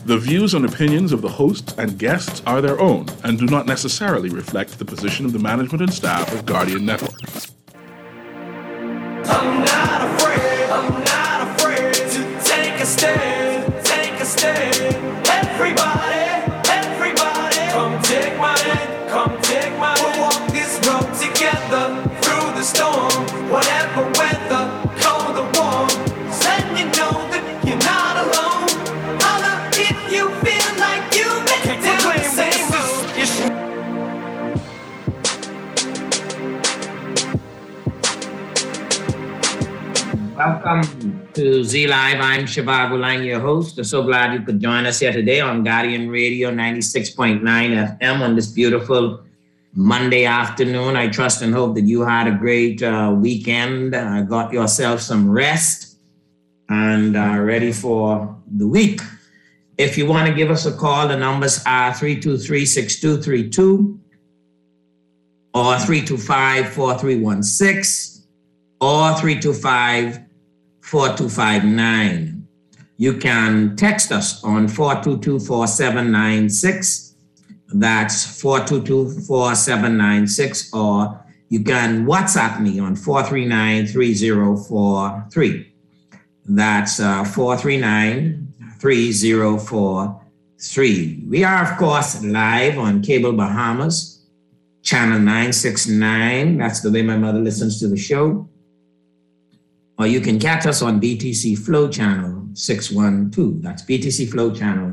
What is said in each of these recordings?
The views and opinions of the hosts and guests are their own and do not necessarily reflect the position of the management and staff of Guardian Network. I'm not afraid to take a stand, Everybody, come take my hand, we'll walk this road together, through the storm, whatever weather, cold or warm, letting you know that you're not alone, holla if you feel like you've been doing the same. Welcome to Z Live. I'm Shivago Lang, your host. I'm so glad you could join us here today on Guardian Radio 96.9 FM on this beautiful Monday afternoon. I trust and hope that you had a great weekend, got yourself some rest, and are ready for the week. If you want to give us a call, the numbers are 323-6232 or 325-4316 or 325-4259. You can text us on 422-4796. That's 422-4796. Or you can WhatsApp me on 439-3043. That's 439-3043. We are, of course, live on Cable Bahamas, channel 969. That's the way my mother listens to the show. Or you can catch us on BTC Flow Channel 612. That's BTC Flow Channel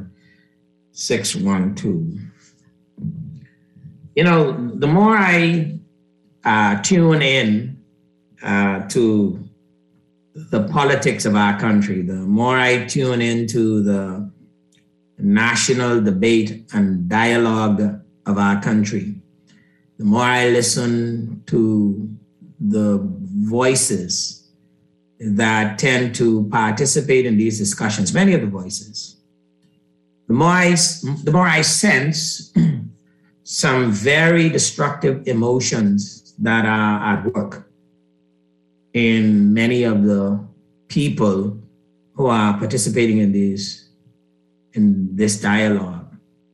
612. You know, the more I tune in to the politics of our country, the more I tune into the national debate and dialogue of our country, the more I listen to the voices that tend to participate in these discussions, many of the voices, the more I sense some very destructive emotions that are at work in many of the people who are participating in this dialogue.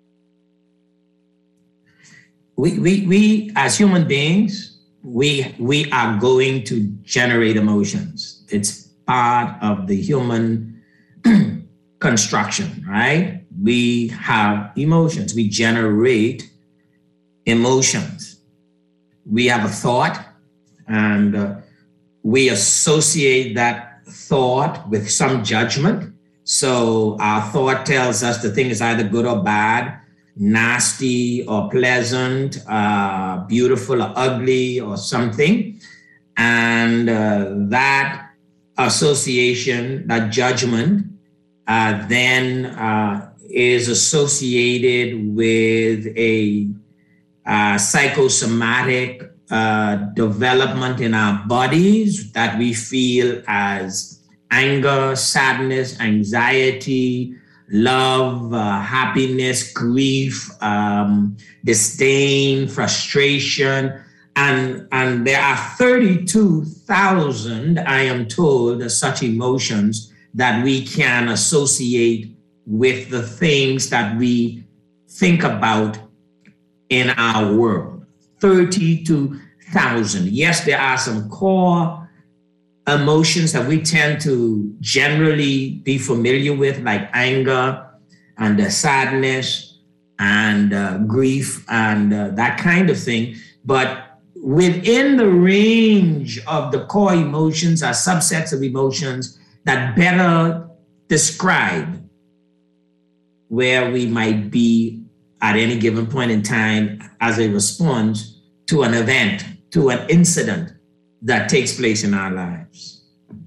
We as human beings, we are going to generate emotions. It's part of the human construction, right? We have emotions. We generate emotions. We have a thought, and we associate that thought with some judgment. So our thought tells us the thing is either good or bad, nasty or pleasant, beautiful or ugly or something. And that association, that judgment, then is associated with a psychosomatic development in our bodies that we feel as anger, sadness, anxiety, love, happiness, grief, disdain, frustration. And there are 32,000, I am told, such emotions that we can associate with the things that we think about in our world. 32,000. Yes, there are some core emotions that we tend to generally be familiar with, like anger and sadness and grief and that kind of thing. But within the range of the core emotions are subsets of emotions that better describe where we might be at any given point in time as a response to an event, to an incident that takes place in our lives.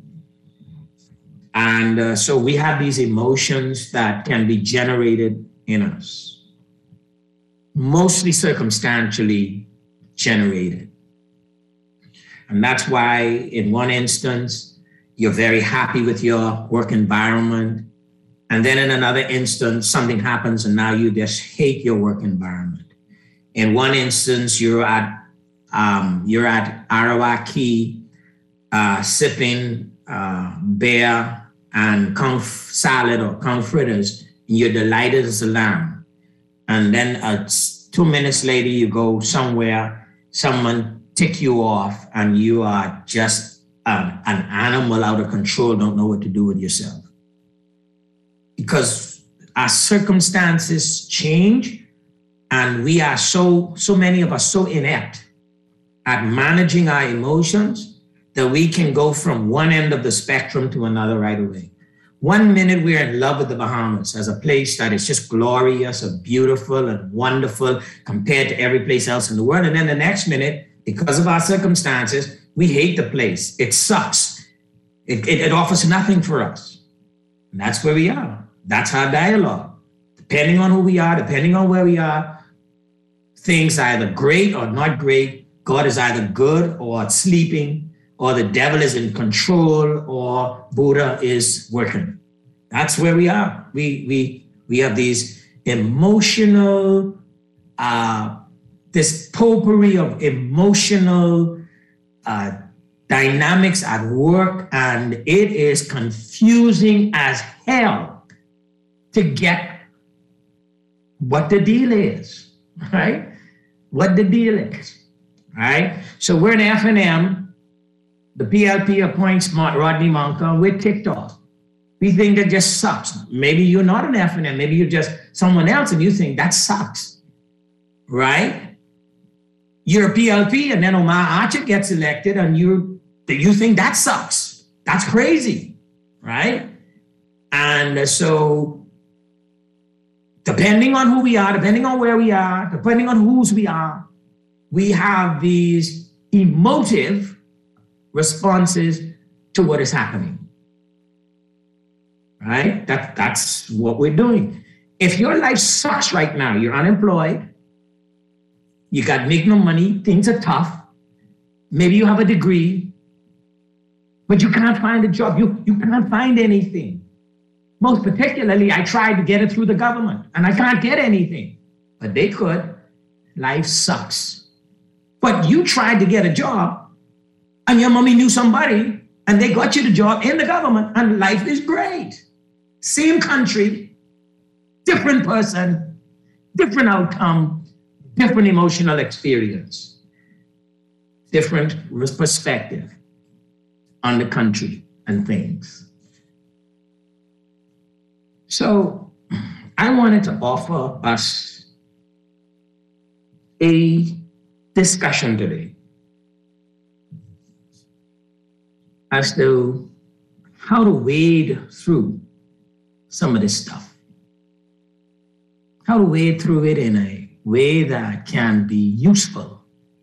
And so we have these emotions that can be generated in us, mostly circumstantially generated. And that's why in one instance, you're very happy with your work environment. And then in another instance, something happens and now you just hate your work environment. In one instance, you're at Arawak sipping beer and conch salad or conch fritters you're delighted as a lamb. And then 2 minutes later, you go somewhere, someone tick you off, and you are just an animal out of control, don't know what to do with yourself. Because our circumstances change, and we are so many of us so inept at managing our emotions that we can go from one end of the spectrum to another right away. 1 minute we're in love with the Bahamas as a place that is just glorious and beautiful and wonderful compared to every place else in the world. And then the next minute, because of our circumstances, we hate the place. It sucks. It offers nothing for us. And that's where we are. That's our dialogue. Depending on who we are, depending on where we are, things are either great or not great. God is either good or sleeping, or the devil is in control, or Buddha is working. That's where we are. We have these emotional, this potpourri of emotional dynamics at work, and it is confusing as hell to get what the deal is, right? What the deal is, right? So we're in F&M. The PLP appoints Rodney Monka. We're ticked off. We think that just sucks. Maybe you're not an F&M. Maybe you're just someone else and you think that sucks, right? You're a PLP and then Omar Archer gets elected and you think that sucks. That's crazy, right? And so depending on who we are, depending on where we are, depending on whose we are, we have these emotive responses to what is happening, right? That's what we're doing. If your life sucks right now, you're unemployed, you got make no money, things are tough, maybe you have a degree, but you can't find a job, you can't find anything. Most particularly, I tried to get it through the government and I can't get anything, but they could. Life sucks. But you tried to get a job and your mommy knew somebody and they got you the job in the government and life is great. Same country, different person, different outcome, different emotional experience, different perspective on the country and things. So I wanted to offer us a discussion today as to how to wade through some of this stuff. How to wade through it in a way that can be useful.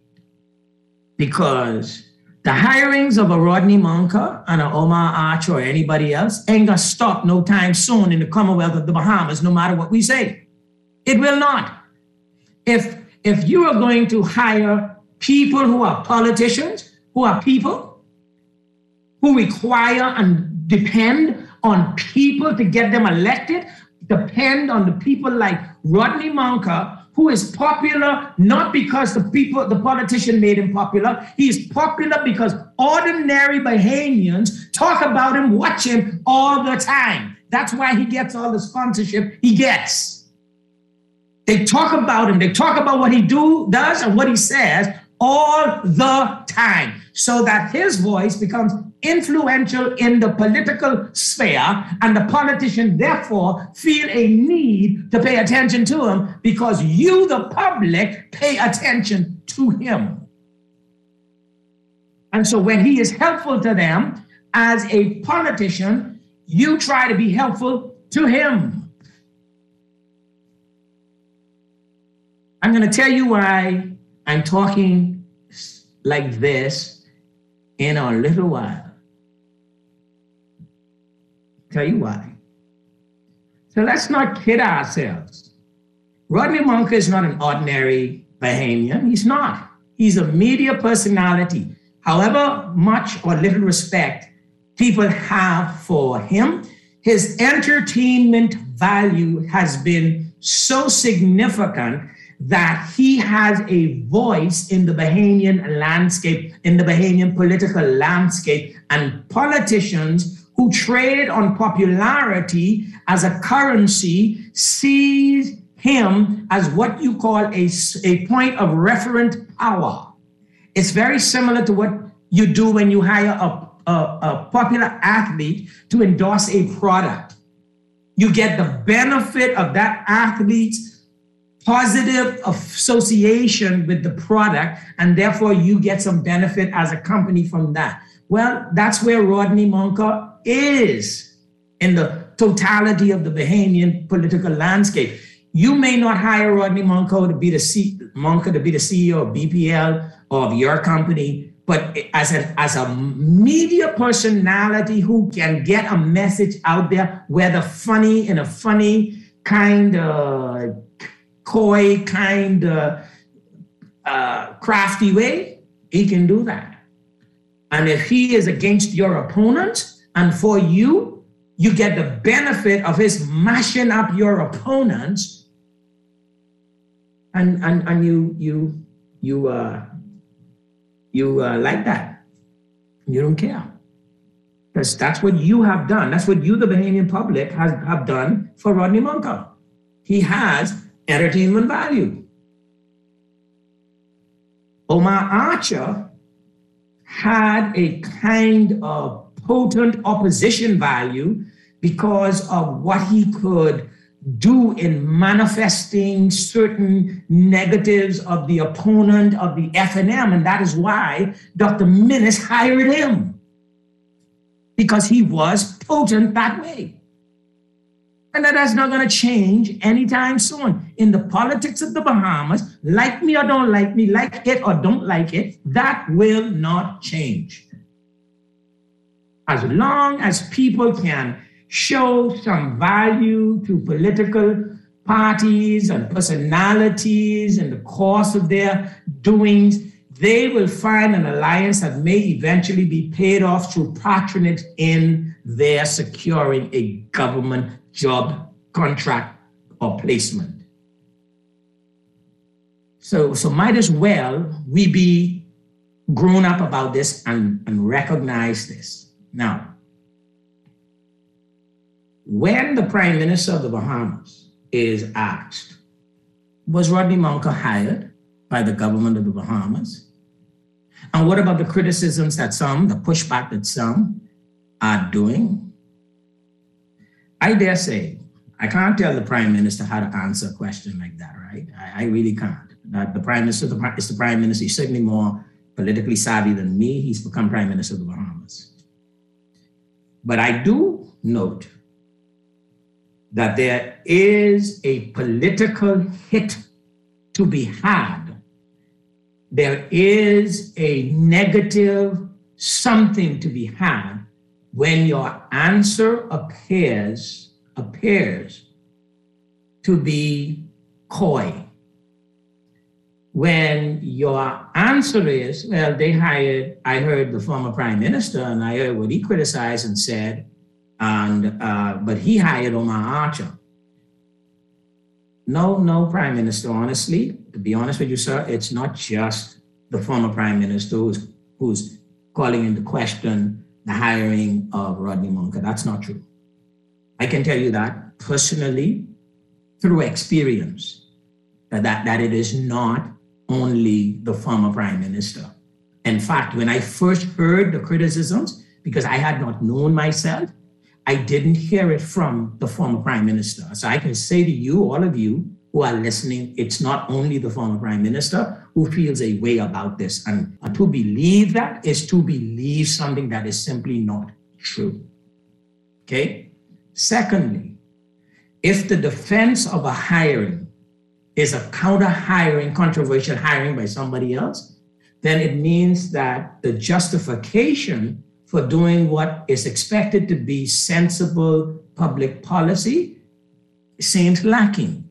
Because the hirings of a Rodney Monka and a Omar Archer or anybody else ain't gonna stop no time soon in the Commonwealth of the Bahamas, no matter what we say. It will not. If you are going to hire people who are politicians, who are people, who require and depend on people to get them elected, depend on the people like Rodney Monka, who is popular not because the politician made him popular. He is popular because ordinary Bahamians talk about him, watch him all the time. That's why he gets all the sponsorship he gets. They talk about him. They talk about what he does and what he says all the time, so that his voice becomes influential in the political sphere, and the politician therefore feel a need to pay attention to him because you, the public, pay attention to him. And so when he is helpful to them as a politician, you try to be helpful to him. I'm going to tell you why I'm talking like this in a little while. Tell you why. So let's not kid ourselves. Rodney Monka is not an ordinary Bahamian. He's not. He's a media personality. However much or little respect people have for him, his entertainment value has been so significant that he has a voice in the Bahamian landscape, in the Bahamian political landscape, and politicians who trade on popularity as a currency sees him as what you call a point of referent power. It's very similar to what you do when you hire a popular athlete to endorse a product. You get the benefit of that athlete's positive association with the product, and therefore you get some benefit as a company from that. Well, that's where Rodney Monk is in the totality of the Bahamian political landscape. You may not hire Rodney Monk to be the CEO of BPL or of your company, but as a media personality who can get a message out there, whether funny in a funny kind of coy kind of crafty way, he can do that. And if he is against your opponent and for you, you get the benefit of his mashing up your opponents, and you like that. You don't care. Because that's what you have done. That's what you, the Bahamian public, have done for Rodney Monk. He has entertainment value. Omar Archer had a kind of potent opposition value because of what he could do in manifesting certain negatives of the opponent of the FNM. And that is why Dr. Minnis hired him, because he was potent that way. And that is not going to change anytime soon. In the politics of the Bahamas, like me or don't like me, like it or don't like it, that will not change. As long as people can show some value to political parties and personalities in the course of their doings, they will find an alliance that may eventually be paid off through patronage in their securing a government job, contract, or placement. So might as well we be grown up about this and recognize this. Now, when the Prime Minister of the Bahamas is asked, was Rodney Monk hired by the government of the Bahamas? And what about the criticisms that some, the pushback that some are doing? I dare say, I can't tell the Prime Minister how to answer a question like that, right? I really can't. The Prime Minister is the Prime Minister. He's certainly more politically savvy than me. He's become Prime Minister of the Bahamas. But I do note that there is a political hit to be had. There is a negative something to be had when your answer appears to be coy. When your answer is, well, I heard the former Prime Minister and I heard what he criticized and said, but he hired Omar Archer. No, Prime Minister, honestly, to be honest with you, sir, it's not just the former Prime Minister who's calling into question the hiring of Rodney Monk. That's not true. I can tell you that personally through experience, that it is not only the former Prime Minister. In fact, when I first heard the criticisms, because I had not known myself, I didn't hear it from the former Prime Minister. So I can say to you, all of you who are listening, it's not only the former Prime Minister who feels a way about this. And to believe that is to believe something that is simply not true. Okay? Secondly, if the defense of a hiring is a counter-hiring, controversial hiring by somebody else, then it means that the justification for doing what is expected to be sensible public policy seems lacking.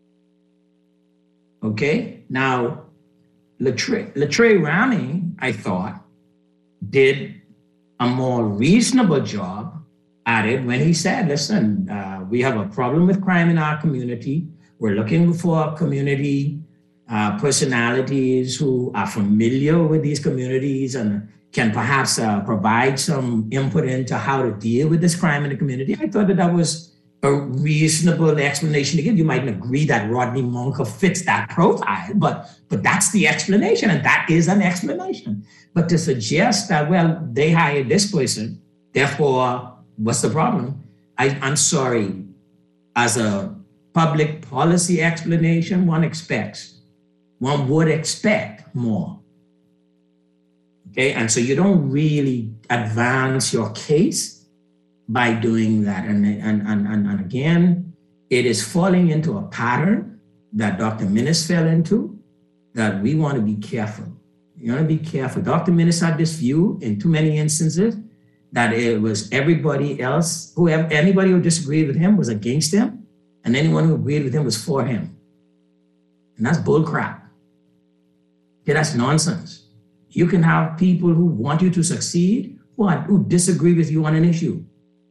Okay? Now, Latreille Rami, I thought, did a more reasonable job at it when he said, listen, we have a problem with crime in our community. We're looking for community personalities who are familiar with these communities and can perhaps provide some input into how to deal with this crime in the community. I thought that was a reasonable explanation to give. You might agree that Rodney Monk fits that profile, but that's the explanation, and that is an explanation. But to suggest that, well, they hired this person, therefore, what's the problem? I'm sorry. As a public policy explanation, one would expect more. Okay, and so you don't really advance your case by doing that. And again, it is falling into a pattern that Dr. Minnis fell into, that we want to be careful. You want to be careful. Dr. Minnis had this view in too many instances that it was everybody else, anybody who disagreed with him was against him, and anyone who agreed with him was for him. And that's bull crap. Okay, that's nonsense. You can have people who want you to succeed who disagree with you on an issue.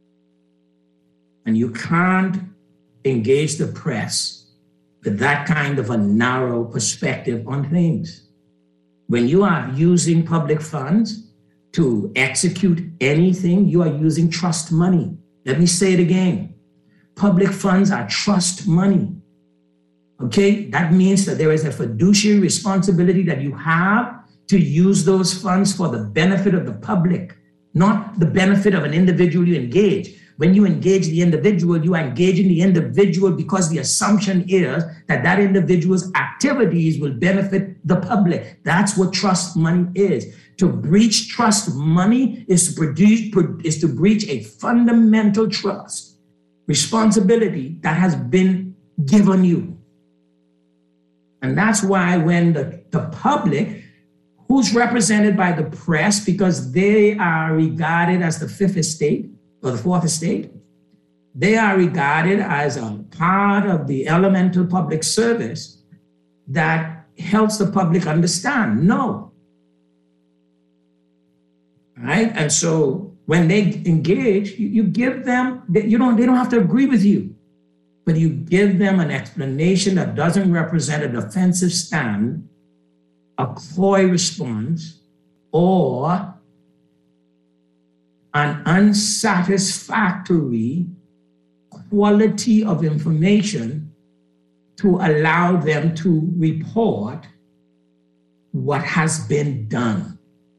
And you can't engage the press with that kind of a narrow perspective on things. When you are using public funds to execute anything, you are using trust money. Let me say it again. Public funds are trust money. Okay? That means that there is a fiduciary responsibility that you have to use those funds for the benefit of the public, not the benefit of an individual you engage. When you engage the individual, you are engaging the individual because the assumption is that that individual's activities will benefit the public. That's what trust money is. To breach trust money is to breach a fundamental trust responsibility that has been given you. And that's why when the public, who's represented by the press because they are regarded as the fifth estate or the fourth estate, they are regarded as a part of the elemental public service that helps the public understand. No. Right? And so when they engage, you give them, they don't have to agree with you, but you give them an explanation that doesn't represent a defensive stand, a coy response, or an unsatisfactory quality of information to allow them to report what has been done.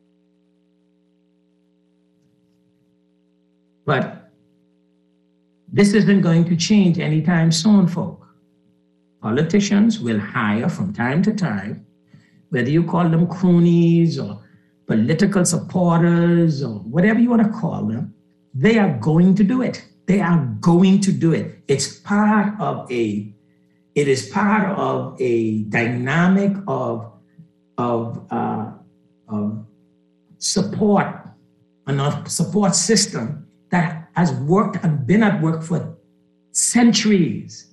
But this isn't going to change anytime soon, folk. Politicians will hire from time to time, whether you call them cronies or political supporters or whatever you want to call them, they are going to do it. They are going to do it. It is part of a dynamic of support, a support system that has worked and been at work for centuries.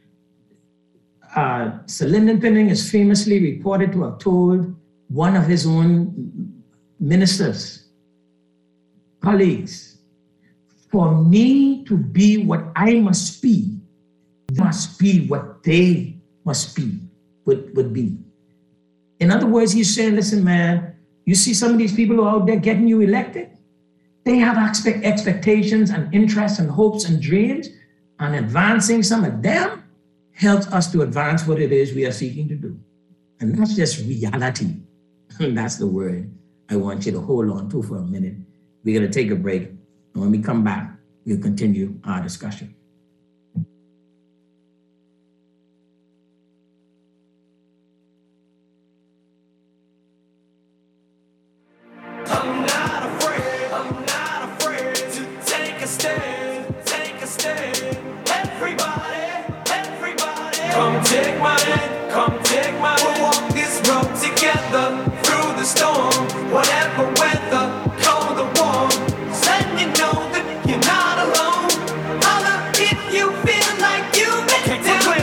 Sir Lyndon Pinning is famously reported to have told one of his own ministers, colleagues, for me to be what I must be what they must be, would be. In other words, he's saying, listen, man, you see some of these people who are out there getting you elected, they have expectations and interests and hopes and dreams, and advancing some of them helps us to advance what it is we are seeking to do. And that's just reality. That's the word I want you to hold on to for a minute. We're going to take a break. And when we come back, we'll continue our discussion. I'm not afraid to take a stand. Everybody, come take my hand, We'll walk this road together through the storm, whatever weather, cold or warm. Just letting you know that you're not alone. Holla if you feel like you've been down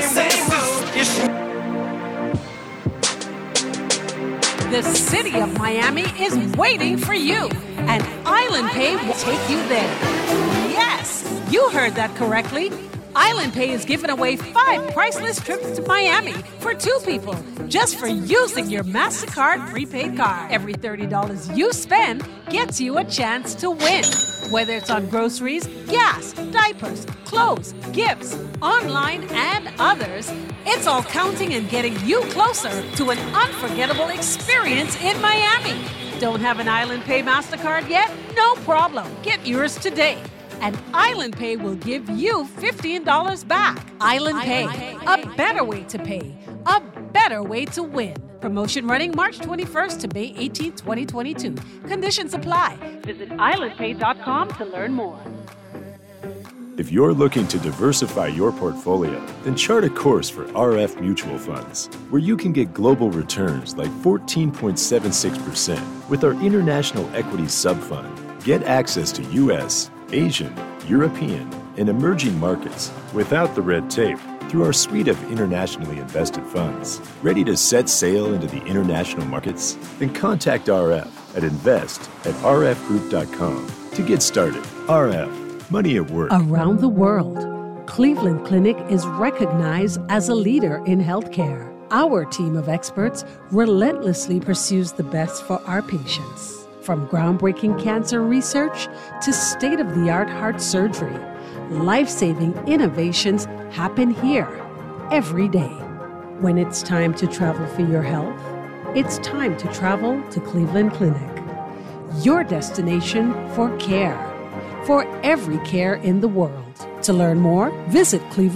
the same road. The city of Miami is waiting for you, and Island Pay will take you there. Yes, you heard that correctly. Island Pay is giving away 5 priceless trips to Miami for 2 people just for using your MasterCard prepaid card. Every $30 you spend gets you a chance to win. Whether it's on groceries, gas, diapers, clothes, gifts, online, and others, it's all counting and getting you closer to an unforgettable experience in Miami. Don't have an Island Pay MasterCard yet? No problem. Get yours today. And Island Pay will give you $15 back. Island Pay, a better way to pay, a better way to win. Promotion running March 21st to May 18, 2022. Conditions apply. Visit islandpay.com to learn more. If you're looking to diversify your portfolio, then chart a course for RF mutual funds, where you can get global returns like 14.76% with our International Equity Sub-Fund. Get access to U.S., Asian, European, and emerging markets without the red tape through our suite of internationally invested funds. Ready to set sail into the international markets? Then contact RF at invest@rfgroup.com to get started. RF, money at work. Around the world, Cleveland Clinic is recognized as a leader in healthcare. Our team of experts relentlessly pursues the best for our patients. From groundbreaking cancer research to state-of-the-art heart surgery, life-saving innovations happen here every day. When it's time to travel for your health, it's time to travel to Cleveland Clinic. Your destination for care, for every care in the world. To learn more, visit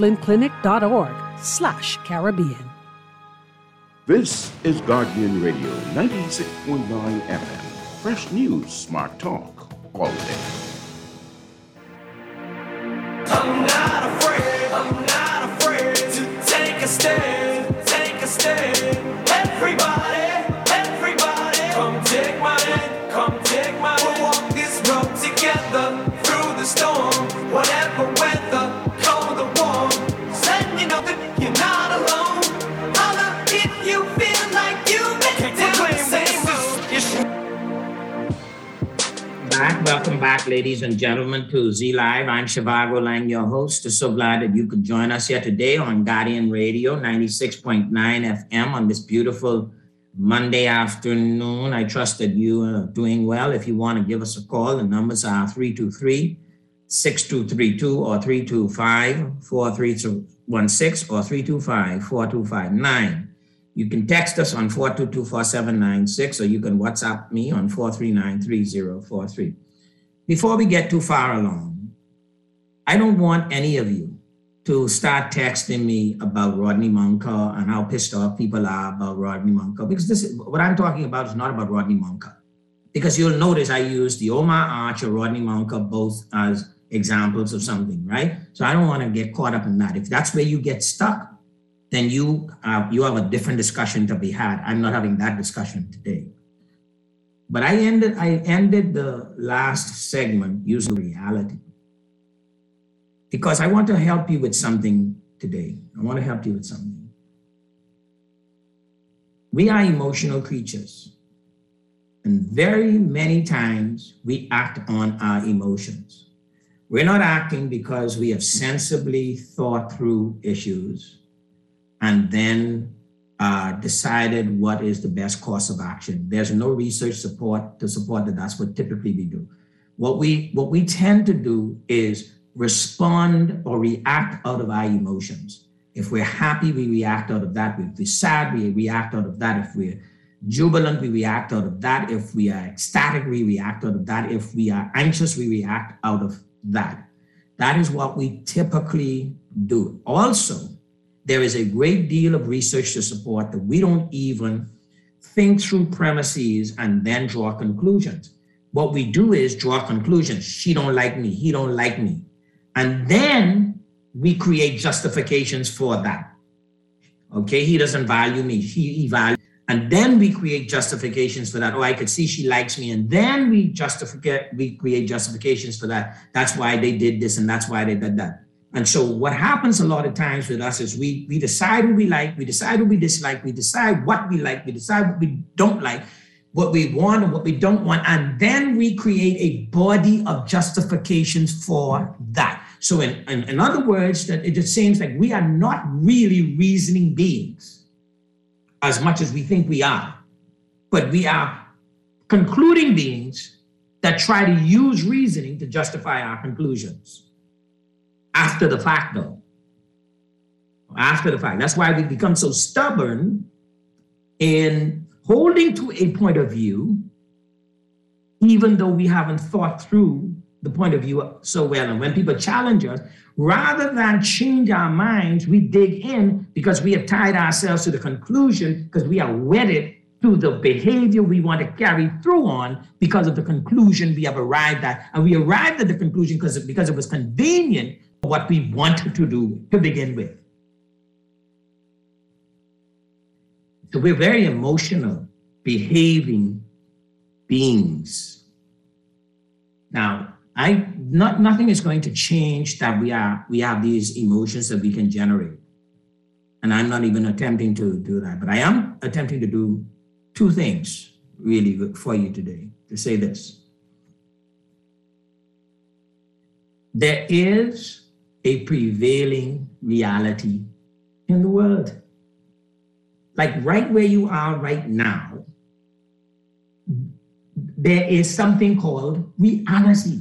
clevelandclinic.org/Caribbean. This is Guardian Radio 96.9 FM. Fresh news, smart talk, all day. I'm not afraid to take a stand, Everybody, come take my hand, We'll walk this road together through the storm, whatever weather, cold or warm. Letting you know that you're not alone. Holla if you feel like you've been down the same road. Welcome back, ladies and gentlemen, to Z Live. I'm Shivago Lang, your host. So glad that you could join us here today on Guardian Radio 96.9 FM on this beautiful Monday afternoon. I trust that you are doing well. If you want to give us a call, the numbers are 323-6232 or 325-4316 or 325-4259. You can text us on 422-4796 or you can WhatsApp me on 439-3043. Before we get too far along, I don't want any of you to start texting me about Rodney Monka and how pissed off people are about Rodney Monka, because this is, what I'm talking about is not about Rodney Monka. Because you'll notice I use the Omar Arch or Rodney Monka both as examples of something, right? So I don't want to get caught up in that. If that's where you get stuck, then you have a different discussion to be had. I'm not having that discussion today. But I ended the last segment using reality, because I want to help you with something today. We are emotional creatures, and very many times we act on our emotions. We're not acting because we have sensibly thought through issues and then decided what is the best course of action. There's no research support to support that. That's what typically we do. What we tend to do is respond or react out of our emotions. If we're happy, we react out of that. If we're sad, we react out of that. If we're jubilant, we react out of that. If we are ecstatic, we react out of that. If we are anxious, we react out of that. That is what we typically do. Also, there is a great deal of research to support that we don't even think through premises and then draw conclusions. What we do is draw conclusions. She don't like me. He don't like me. And then we create justifications for that. Okay, he doesn't value me. He values. And then we create justifications for that. Oh, I could see she likes me. And then we create justifications for that. That's why they did this and that's why they did that. And so what happens a lot of times with us is we decide who we like, we decide who we dislike, we decide what we like, we decide what we don't like, what we want and what we don't want. And then we create a body of justifications for that. So in other words, that it just seems like we are not really reasoning beings as much as we think we are, but we are concluding beings that try to use reasoning to justify our conclusions after the fact, though. After the fact. That's why we become so stubborn in holding to a point of view, even though we haven't thought through the point of view so well. And when people challenge us, rather than change our minds, we dig in because we have tied ourselves to the conclusion because we are wedded to the behavior we want to carry through on because of the conclusion we have arrived at. And we arrived at the conclusion because it was convenient for what we wanted to do to begin with. So we're very emotional, behaving beings. Now, nothing is going to change that we have these emotions that we can generate. And I'm not even attempting to do that, but I am attempting to do two things really for you today, to say this. There is a prevailing reality in the world. Like right where you are right now, there is something called reality.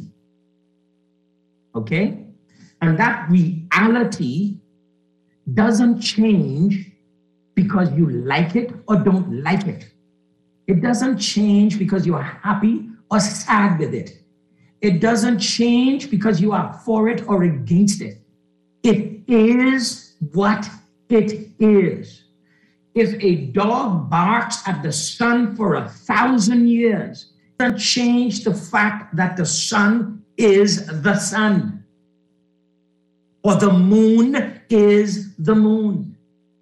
Okay? And that reality doesn't change because you like it or don't like it. It doesn't change because you are happy or sad with it. It doesn't change because you are for it or against it. It is what it is. If a dog barks at the sun for 1,000 years, it doesn't change the fact that the sun is the sun, or the moon is the moon.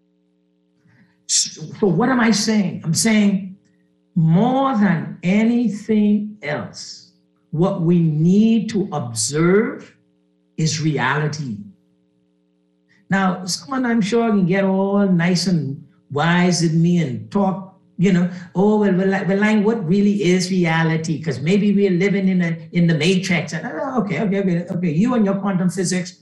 So what am I saying? I'm saying more than anything else, what we need to observe is reality. Now, someone I'm sure can get all nice and wise with me and talk, what really is reality? Because maybe we're living in the matrix. And, okay. You and your quantum physics,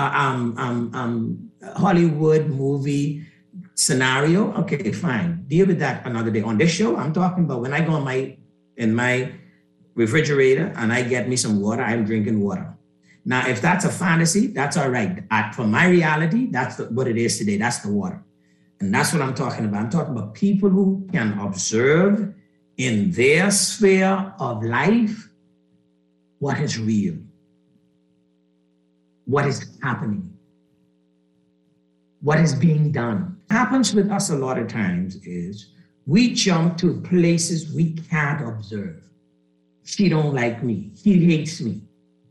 Hollywood movie scenario. Okay, fine. Deal with that another day. On this show, I'm talking about when I go in my refrigerator and I get me some water, I'm drinking water. Now, if that's a fantasy, that's all right. For my reality, that's what it is today. That's the water. And that's what I'm talking about. I'm talking about people who can observe in their sphere of life what is real, what is happening, what is being done. What happens with us a lot of times is we jump to places we can't observe. She don't like me. He hates me.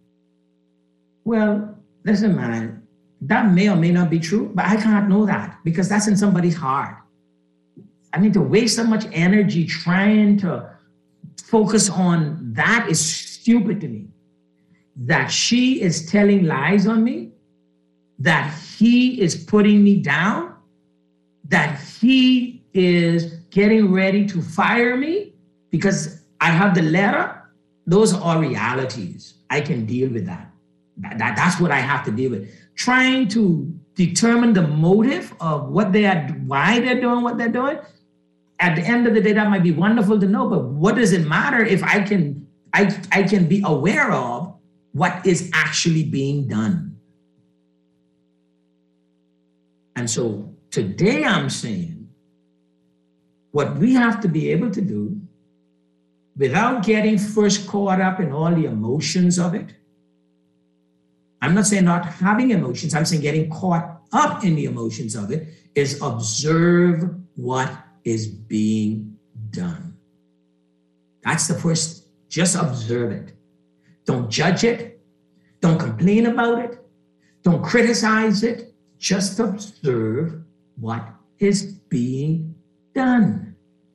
Well, listen, man. That may or may not be true, but I can't know that because that's in somebody's heart. I mean, to waste so much energy trying to focus on that is stupid to me. That she is telling lies on me, that he is putting me down, that he is getting ready to fire me because I have the letter. Those are all realities. I can deal with that. That's what I have to deal with. Trying to determine the motive of why they're doing what they're doing. At the end of the day, that might be wonderful to know, but what does it matter if I can be aware of what is actually being done? And so today I'm saying what we have to be able to do without getting first caught up in all the emotions of it. I'm not saying not having emotions. I'm saying getting caught up in the emotions of it is observe what is being done. That's the first. Just observe it. Don't judge it. Don't complain about it. Don't criticize it. Just observe what is being done.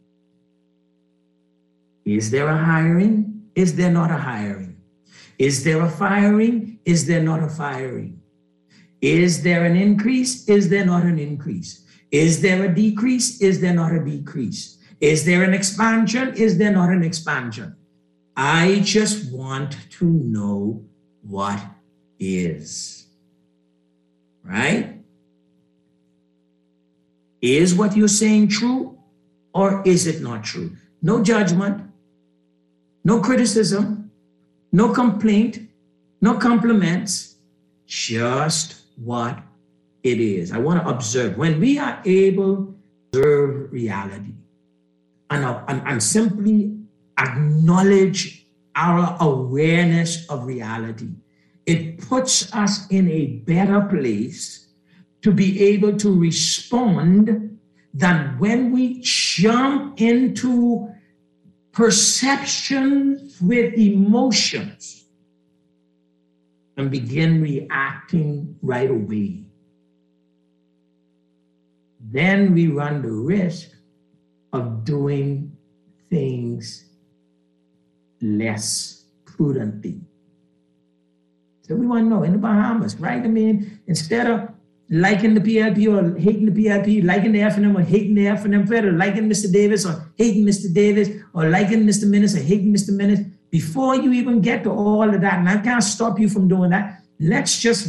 Is there a hiring? Is there not a hiring? Is there a firing? Is there not a firing? Is there an increase? Is there not an increase? Is there a decrease? Is there not a decrease? Is there an expansion? Is there not an expansion? I just want to know what is. Right? Is what you're saying true or is it not true? No judgment, no criticism, no complaint, no compliments, just what it is. I want to observe. When we are able to observe reality and simply acknowledge our awareness of reality, it puts us in a better place to be able to respond than when we jump into perceptions with emotions and begin reacting right away. Then we run the risk of doing things less prudently. So we want to know in the Bahamas, right? I mean, instead of liking the PLP or hating the PLP, liking the FNM or hating the FNM Federal, liking Mr. Davis or hating Mr. Davis, or liking Mr. Minnis or hating Mr. Minnis, before you even get to all of that, and I can't stop you from doing that, let's just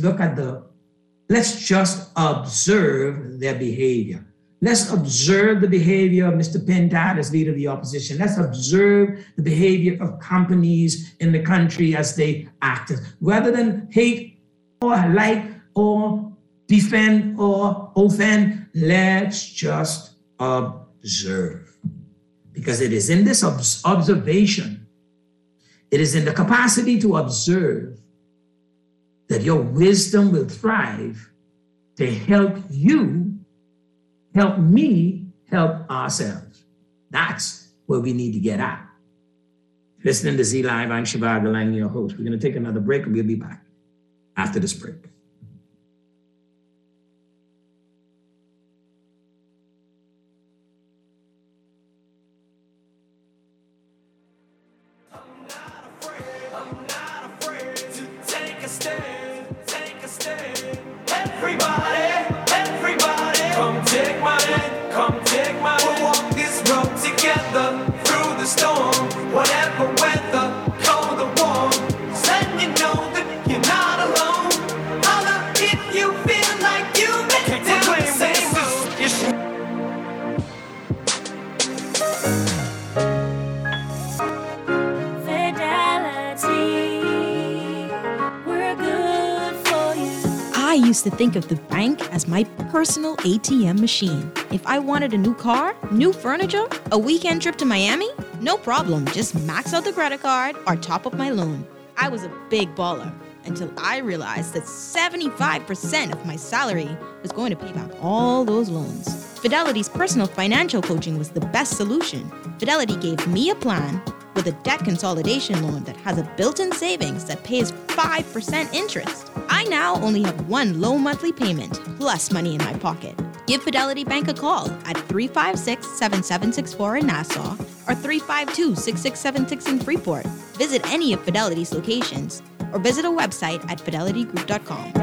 observe their behavior. Let's observe the behavior of Mr. Pintard as leader of the opposition. Let's observe the behavior of companies in the country as they act. Rather than hate or like or defend or offend, let's just observe. Because it is in this observation, it is in the capacity to observe that your wisdom will thrive to help you, help me, help ourselves. That's where we need to get at. Listening to Z Live, I'm Shabbat Galang, your host. We're going to take another break and we'll be back after this break. I used to think of the bank as my personal ATM machine. If I wanted a new car, new furniture, a weekend trip to Miami, no problem, just max out the credit card or top up my loan. I was a big baller until I realized that 75% of my salary was going to pay back all those loans. Fidelity's personal financial coaching was the best solution. Fidelity gave me a plan with a debt consolidation loan that has a built-in savings that pays 5% interest. I now only have one low monthly payment, plus money in my pocket. Give Fidelity Bank a call at 356-7764 in Nassau or 352-6676 in Freeport. Visit any of Fidelity's locations or visit a website at fidelitygroup.com.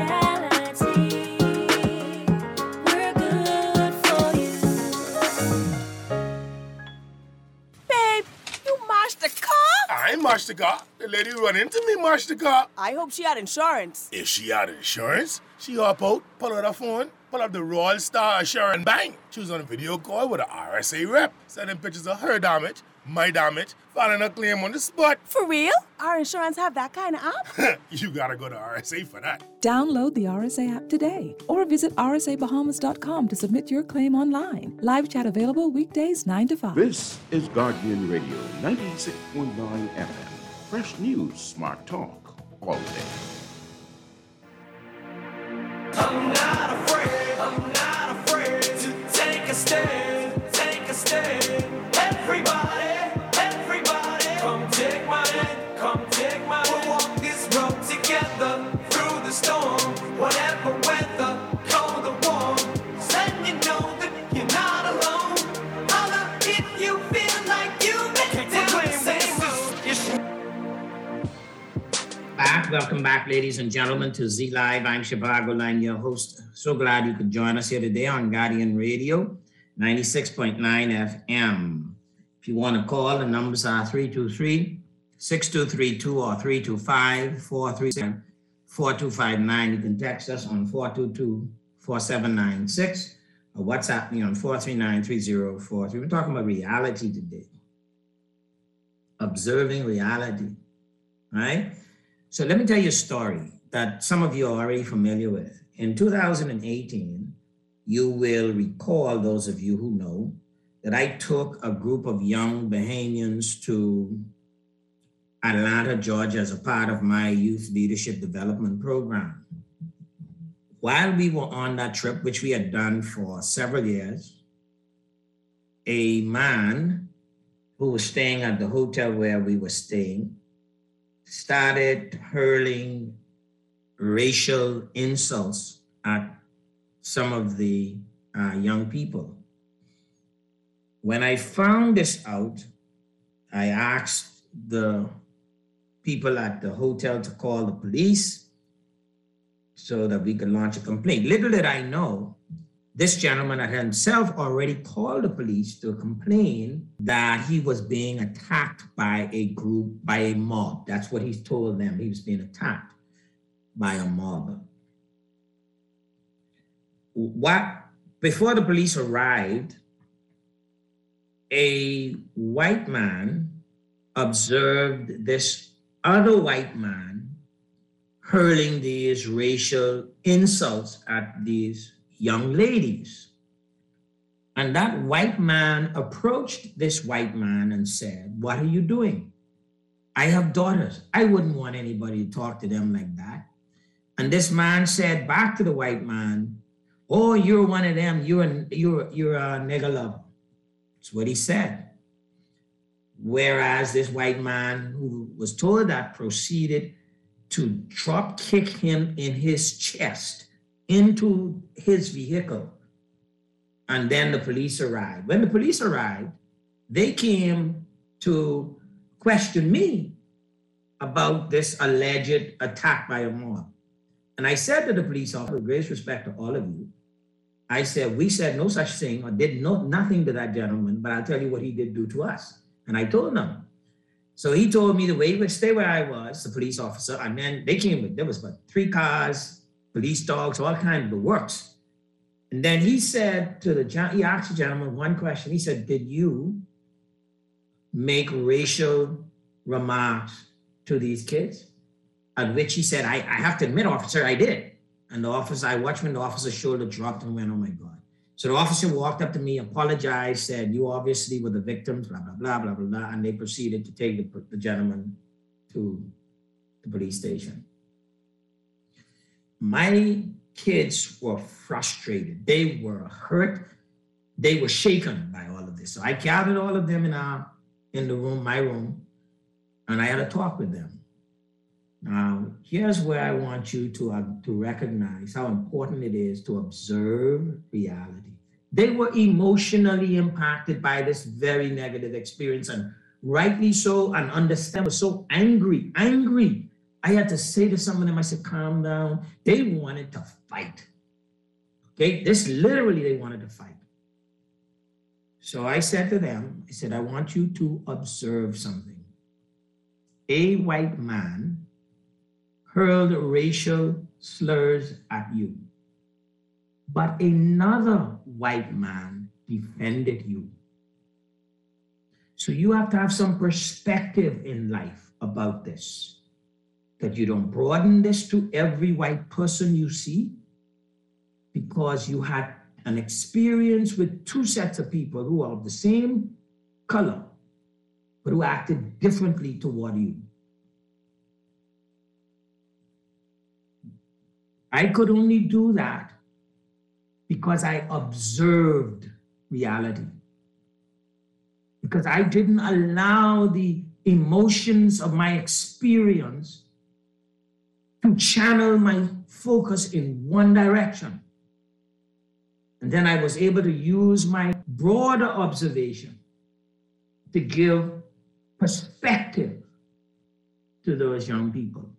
I marched the car. The lady run into me, marched the car. I hope she had insurance. If she had insurance, she hop out, pull out her phone, pull up the Royal Star Assurance Bank. She was on a video call with an RSA rep, sending pictures of her damage, my damage, filing a claim on the spot. For real? Our insurance have that kind of app? You gotta go to RSA for that. Download the RSA app today or visit rsabahamas.com to submit your claim online. Live chat available weekdays 9 to 5. This is Guardian Radio 96.9 FM. Fresh news, smart talk, all day. I'm not afraid to take a stand, Everybody, come take my hand, We'll walk this road together through the storm, whatever weather, cold or warm. Letting you know that you're not alone. Holla if you feel like you've been down the same road. Welcome back, ladies and gentlemen, to Z Live. I'm Shabbat Golan, your host. So glad you could join us here today on Guardian Radio 96.9 FM. If you want to call, the numbers are 323-6232 or 4259. You can text us on 422-4796 or WhatsApp me on 439-3043. We're talking about reality today. Observing reality, right? So let me tell you a story that some of you are already familiar with. In 2018, you will recall, those of you who know, that I took a group of young Bahamians to Atlanta, Georgia, as a part of my youth leadership development program. While we were on that trip, which we had done for several years, a man who was staying at the hotel where we were staying started hurling racial insults at some of the young people. When I found this out, I asked the people at the hotel to call the police so that we could launch a complaint. Little did I know, this gentleman had himself already called the police to complain that he was being attacked by a group, by a mob. That's what he told them. He was being attacked by a mob. Before the police arrived, a white man observed this other white man hurling these racial insults at these young ladies. And that white man approached this white man and said, "What are you doing? I have daughters. I wouldn't want anybody to talk to them like that." And this man said back to the white man, "Oh, you're one of them. You're a nigger lover." That's what he said. Whereas this white man who was told that proceeded to drop kick him in his chest into his vehicle. And then the police arrived. When the police arrived, they came to question me about this alleged attack by a mob. And I said to the police officer, with great respect to all of you, I said, we said no such thing or did nothing to that gentleman, but I'll tell you what he did do to us. And I told them. So he told me the way he would stay where I was, the police officer, and then they came with, there was about 3 cars, police dogs, all kinds of the works. And then he said to he asked the gentleman one question. He said, "Did you make racial remarks to these kids?" At which he said, I have to admit, officer, I did. And the officer, I watched when the officer's shoulder dropped and went, "Oh my God." So the officer walked up to me, apologized, said, "You obviously were the victims, blah, blah, blah, blah, blah, blah." And they proceeded to take the gentleman to the police station. My kids were frustrated. They were hurt. They were shaken by all of this. So I gathered all of them in the room, my room, and I had a talk with them. Now, here's where I want you to recognize how important it is to observe reality. They were emotionally impacted by this very negative experience, and rightly so, and understand, was so angry. I had to say to some of them, I said, "Calm down." They wanted to fight. Okay, this literally, they wanted to fight. So I said to them, I said, "I want you to observe something. A white man hurled racial slurs at you, but another white man defended you. So you have to have some perspective in life about this, that you don't broaden this to every white person you see, because you had an experience with 2 sets of people who are of the same color, but who acted differently toward you. I could only do that because I observed reality. Because I didn't allow the emotions of my experience to channel my focus in one direction. And then I was able to use my broader observation to give perspective to those young people.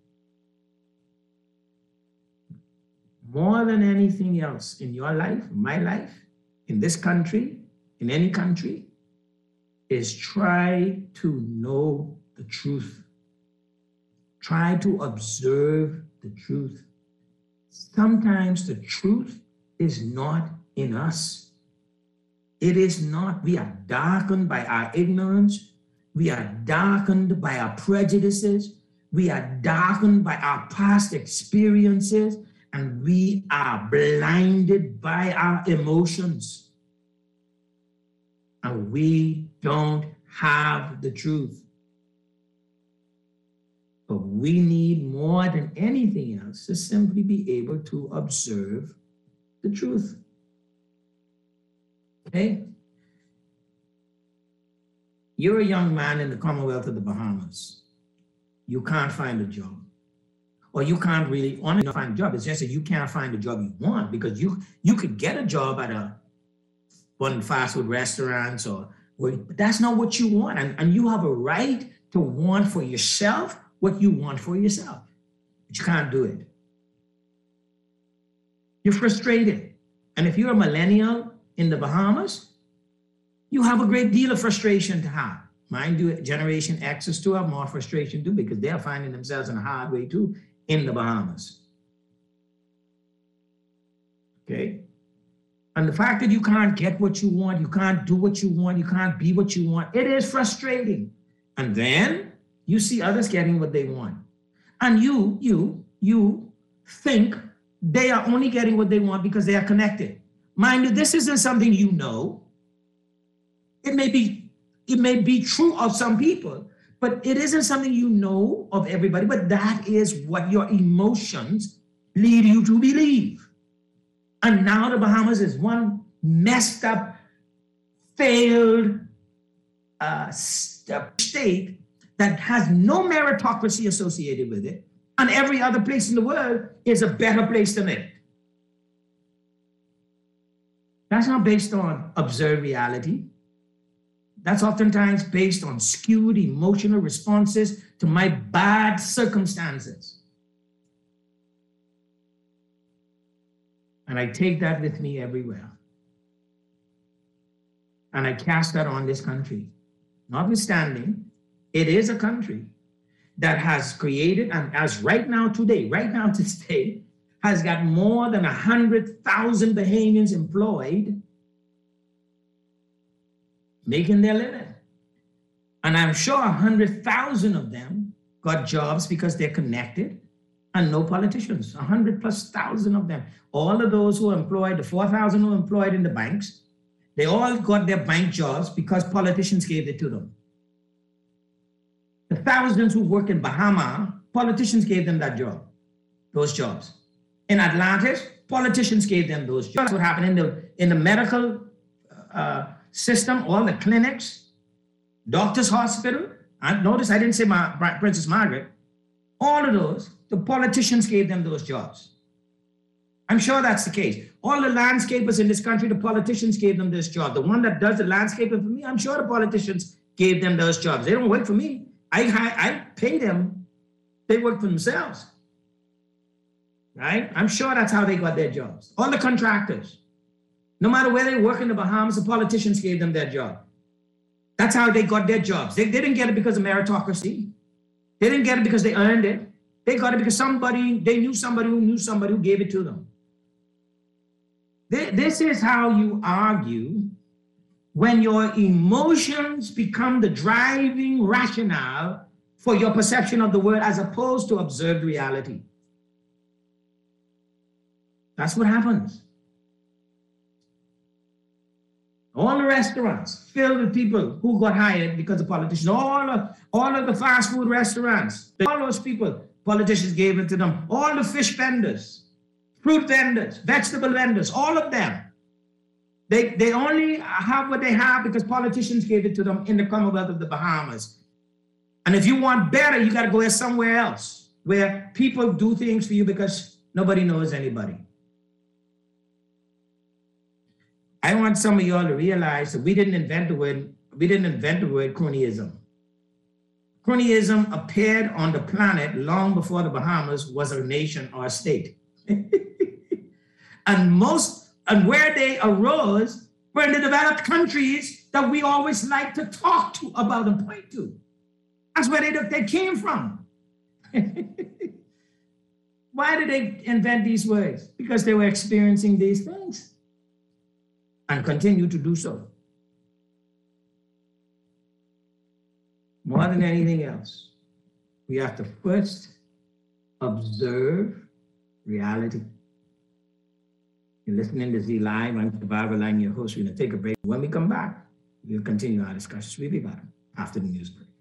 More than anything else in your life, in my life, in this country, in any country, is try to know the truth. Try to observe the truth. Sometimes the truth is not in us. It is not. We are darkened by our ignorance. We are darkened by our prejudices. We are darkened by our past experiences. And we are blinded by our emotions. And we don't have the truth. But we need more than anything else to simply be able to observe the truth. Okay? You're a young man in the Commonwealth of the Bahamas. You can't find a job. Or you can't really want to find a job. It's just that you can't find the job you want, because you could get a job at one fast food restaurants, but that's not what you want. And you have a right to want for yourself what you want for yourself. But you can't do it. You're frustrated. And if you're a millennial in the Bahamas, you have a great deal of frustration to have. Mind you, Generation X is to have more frustration too, because they're finding themselves in a hard way too in the Bahamas. Okay? And the fact that you can't get what you want, you can't do what you want, you can't be what you want, it is frustrating. And then you see others getting what they want. And you think they are only getting what they want because they are connected. Mind you, this isn't something you know. It may be true of some people, but it isn't something you know of everybody, but that is what your emotions lead you to believe. And now the Bahamas is one messed up, failed state that has no meritocracy associated with it, and every other place in the world is a better place than it. That's not based on observed reality. That's oftentimes based on skewed emotional responses to my bad circumstances. And I take that with me everywhere. And I cast that on this country. Notwithstanding, it is a country that has created, and as right now to this day, has got more than 100,000 Bahamians employed, making their living. And I'm sure 100,000 of them got jobs because they're connected, and no politicians, 100,000+ of them. All of those who are employed, the 4,000 who are employed in the banks, they all got their bank jobs because politicians gave it to them. The thousands who work in Bahama, politicians gave them those jobs. In Atlantis, politicians gave them those jobs. That's what happened in the medical system, all the clinics, doctors' hospital. And notice I didn't say Princess Margaret. All of those, the politicians gave them those jobs. I'm sure that's the case. All the landscapers in this country, the politicians gave them this job. The one that does the landscaping for me, I'm sure the politicians gave them those jobs. They don't work for me. I pay them. They work for themselves. Right? I'm sure that's how they got their jobs. All the contractors. No matter where they work in the Bahamas, the politicians gave them their job. That's how they got their jobs. They didn't get it because of meritocracy. They didn't get it because they earned it. They got it because they knew somebody who gave it to them. This is how you argue when your emotions become the driving rationale for your perception of the world as opposed to observed reality. That's what happens. All the restaurants filled with people who got hired because of politicians. All of the fast food restaurants, all those people, politicians gave it to them. All the fish vendors, fruit vendors, vegetable vendors, all of them. They only have what they have because politicians gave it to them in the Commonwealth of the Bahamas. And if you want better, you got to go somewhere else where people do things for you because nobody knows anybody. I want some of y'all to realize that we didn't invent the word cronyism. Cronyism appeared on the planet long before the Bahamas was a nation or a state. And where they arose were in the developed countries that we always like to talk to about and point to. That's where they came from. Why did they invent these words? Because they were experiencing these things and continue to do so. More than anything else, we have to first observe reality. You're listening to Z Live. I'm Shivago Lang, your host. We're going to take a break. When we come back, we'll continue our discussions. We'll be back after the news break.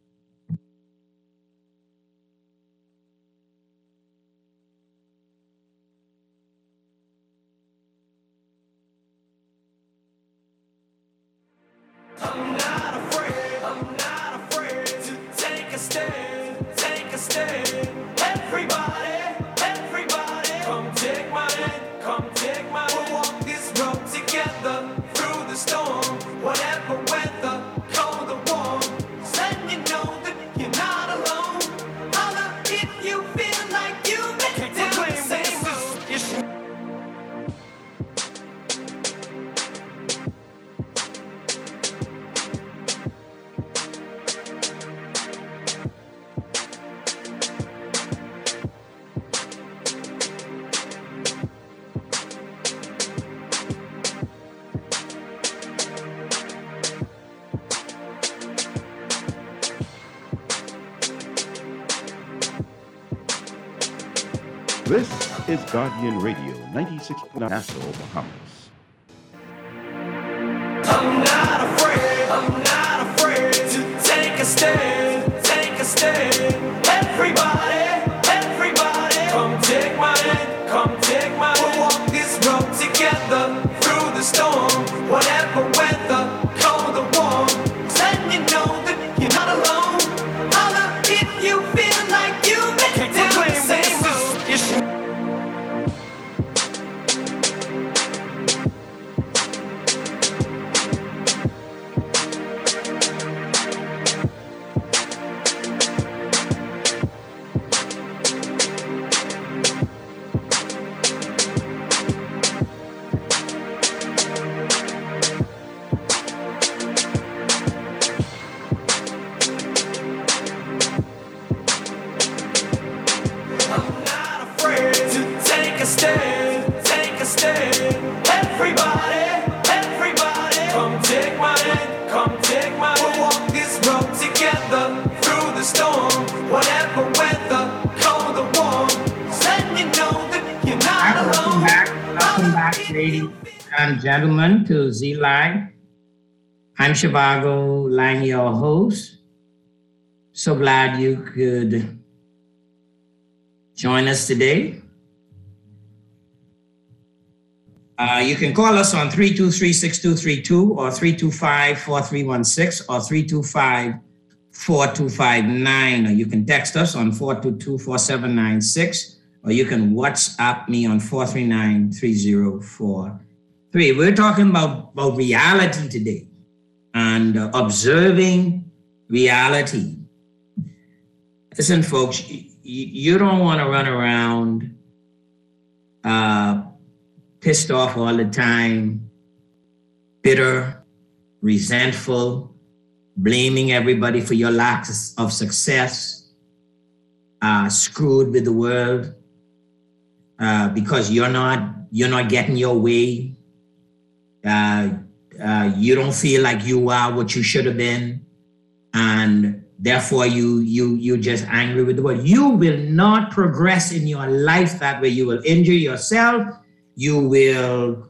I'm not afraid to take a stand, take a stand. Everybody, come take my hand, come take my hand. We'll walk this road together through the storm, whatever weather, cold or warm. Letting you know that you're not alone. Holler if you feel like you've been down the same road. This is Guardian Radio, 96.9 Nassau, Bahamas. I'm not afraid to take a stand, take a stand. Everybody, come take my hand, come take my hand. We'll walk this road together through the storm, whatever weather, cold or warm. Letting you know that you're not alone. Holler if you feel like you've been down the same road. Gentlemen, to Z Live. I'm Shivago Lang, your host. So glad you could join us today. You can call us on 323-6232 or 325-4316 or 325-4259, or you can text us on 422-4796, or you can WhatsApp me on 439-3043. We're talking about reality today and observing reality. Listen, folks, you don't want to run around pissed off all the time, bitter, resentful, blaming everybody for your lack of success, screwed with the world because you're not getting your way. You don't feel like you are what you should have been, and therefore you're just angry with the world. You will not progress in your life that way. You will injure yourself. You will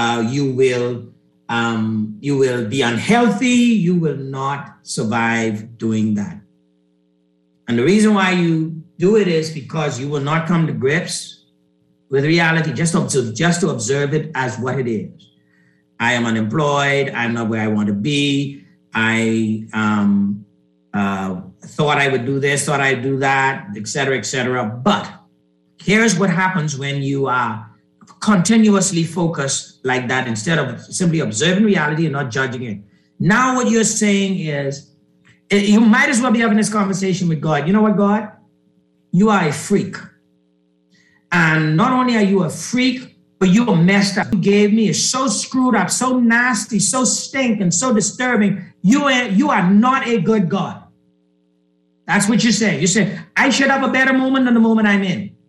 be unhealthy. You will not survive doing that. And the reason why you do it is because you will not come to grips with reality. Just to observe it as what it is. I am unemployed. I'm not where I want to be. I thought I would do this, thought I'd do that, et cetera, et cetera. But here's what happens when you are continuously focused like that instead of simply observing reality and not judging it. Now what you're saying is, you might as well be having this conversation with God. You know what, God? You are a freak. And not only are you a freak, but you are messed up. You gave me is so screwed up, so nasty, so stinking, so disturbing. You are not a good God. That's what you're saying. You say, I should have a better moment than the moment I'm in.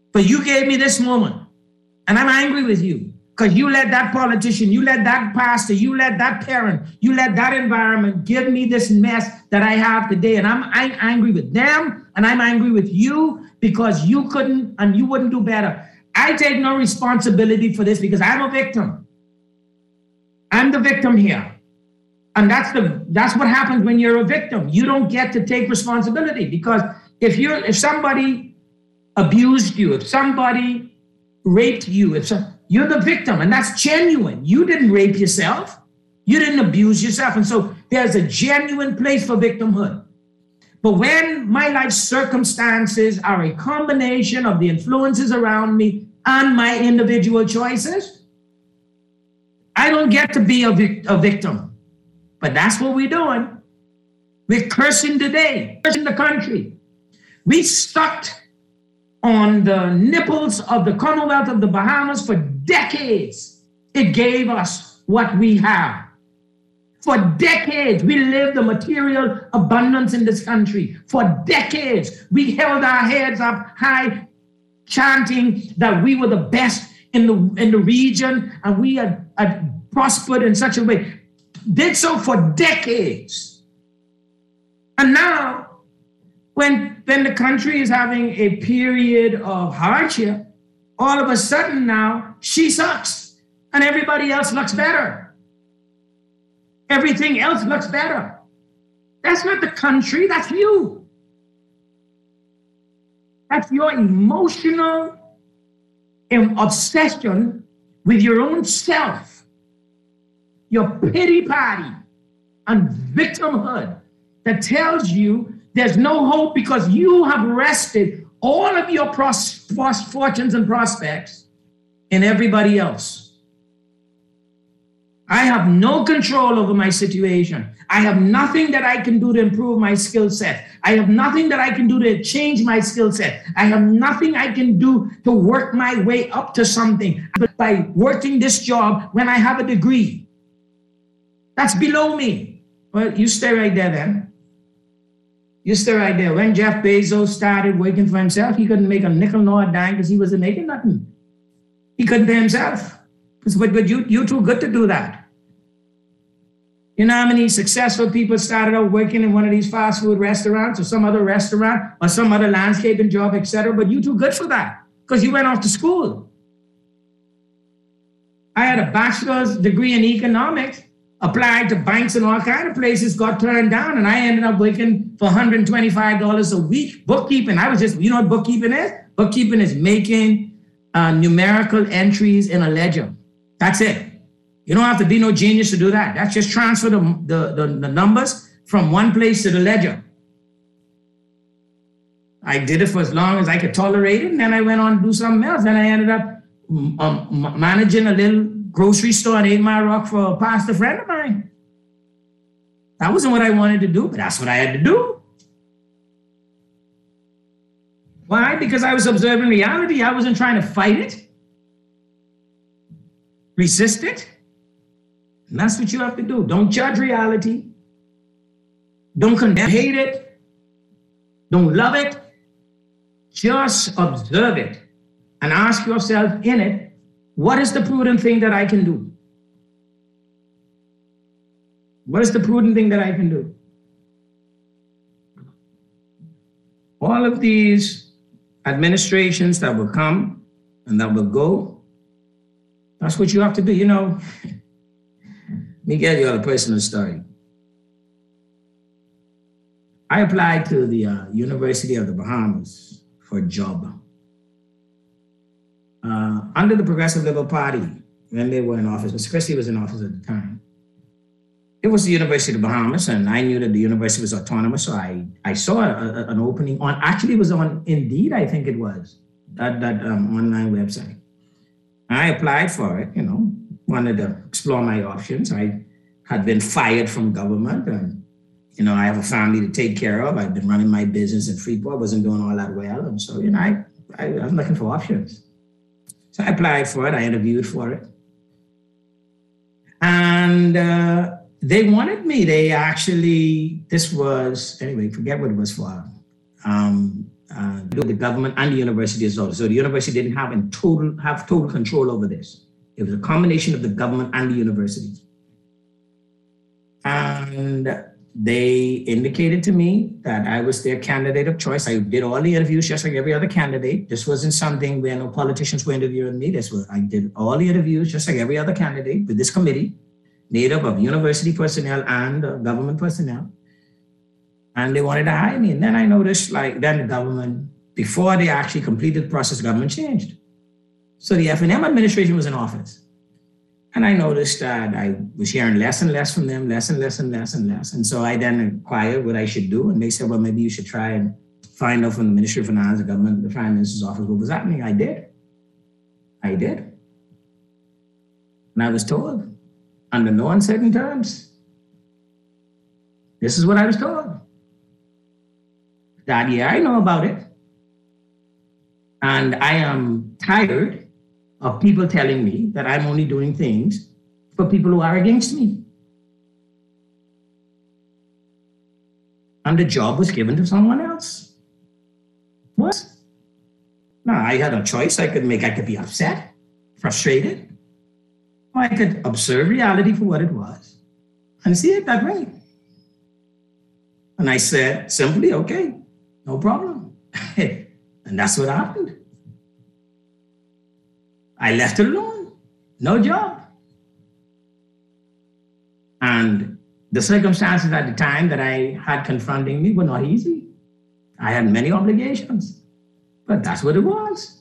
But you gave me this moment, and I'm angry with you because you let that politician, you let that pastor, you let that parent, you let that environment give me this mess that I have today. And I'm angry with them, and I'm angry with you because you couldn't and you wouldn't do better. I take no responsibility for this because I'm a victim. I'm the victim here. And that's what happens when you're a victim. You don't get to take responsibility because if somebody abused you, if somebody raped you, you're the victim, and that's genuine. You didn't rape yourself. You didn't abuse yourself. And so there's a genuine place for victimhood. But when my life circumstances are a combination of the influences around me and my individual choices, I don't get to be a victim. But that's what we're doing. We're cursing today, cursing the country. We stuck on the nipples of the Commonwealth of the Bahamas for decades. It gave us what we have. For decades, we lived the material abundance in this country. For decades, we held our heads up high, chanting that we were the best in the region, and we had prospered in such a way. Did so for decades. And now, when the country is having a period of hardship, all of a sudden now, she sucks, and everybody else looks better. Everything else looks better. That's not the country, that's you. That's your emotional obsession with your own self. Your pity party and victimhood that tells you there's no hope because you have rested all of your fortunes and prospects in everybody else. I have no control over my situation. I have nothing that I can do to improve my skill set. I have nothing that I can do to change my skill set. I have nothing I can do to work my way up to something by working this job when I have a degree. That's below me. Well, you stay right there then. You stay right there. When Jeff Bezos started working for himself, he couldn't make a nickel nor a dime because he wasn't making nothing. He couldn't pay himself. But you're too good to do that. You know how many successful people started out working in one of these fast food restaurants or some other restaurant or some other landscaping job, etc. But you're too good for that because you went off to school. I had a bachelor's degree in economics, applied to banks and all kinds of places, got turned down, and I ended up working for $125 a week. Bookkeeping, you know what bookkeeping is? Bookkeeping is making numerical entries in a ledger. That's it. You don't have to be no genius to do that. That's just transfer the numbers from one place to the ledger. I did it for as long as I could tolerate it, and then I went on to do something else, and I ended up managing a little grocery store in 8 Mile Rock for a pastor friend of mine. That wasn't what I wanted to do, but that's what I had to do. Why? Because I was observing reality. I wasn't trying to fight it, resist it. And that's what you have to do. Don't judge reality. Don't condemn, hate it. Don't love it. Just observe it and ask yourself in it, what is the prudent thing that I can do? What is the prudent thing that I can do? All of these administrations that will come and that will go, that's what you have to do. You know, let me get you a personal story. I applied to the University of the Bahamas for a job. Under the Progressive Liberal Party, when they were in office, Mr. Christie was in office at the time. It was the University of the Bahamas, and I knew that the university was autonomous, so I saw an opening on, actually it was on Indeed, I think it was, that online website. I applied for it, wanted to explore my options. I had been fired from government, and I have a family to take care of. I've been running my business in Freeport, wasn't doing all that well, and so I was looking for options. So I applied for it, I interviewed for it. And they wanted me. They actually, forget what it was for. the government and the university as well. So the university didn't have total control over this. It was a combination of the government and the universities. And they indicated to me that I was their candidate of choice. I did all the interviews just like every other candidate. This wasn't something where no politicians were interviewing me. I did all the interviews just like every other candidate with this committee, made up of university personnel and government personnel. And they wanted to hire me. And then I noticed then the government, before they actually completed the process, the government changed. So the F&M administration was in office. And I noticed that I was hearing less and less from them, less and less and less and less. And so I then inquired what I should do. And they said, well, maybe you should try and find out from the Ministry of Finance, the government, the Prime Minister's office, what was happening. I did. And I was told, under no uncertain terms, this is what I was told. That, yeah, I know about it. And I am tired of people telling me that I'm only doing things for people who are against me. And the job was given to someone else. What? Now, I had a choice I could make. I could be upset, frustrated, or I could observe reality for what it was and see it that way. And I said simply, okay, no problem. And that's what happened. I left it alone, no job. And the circumstances at the time that I had confronting me were not easy. I had many obligations, but that's what it was.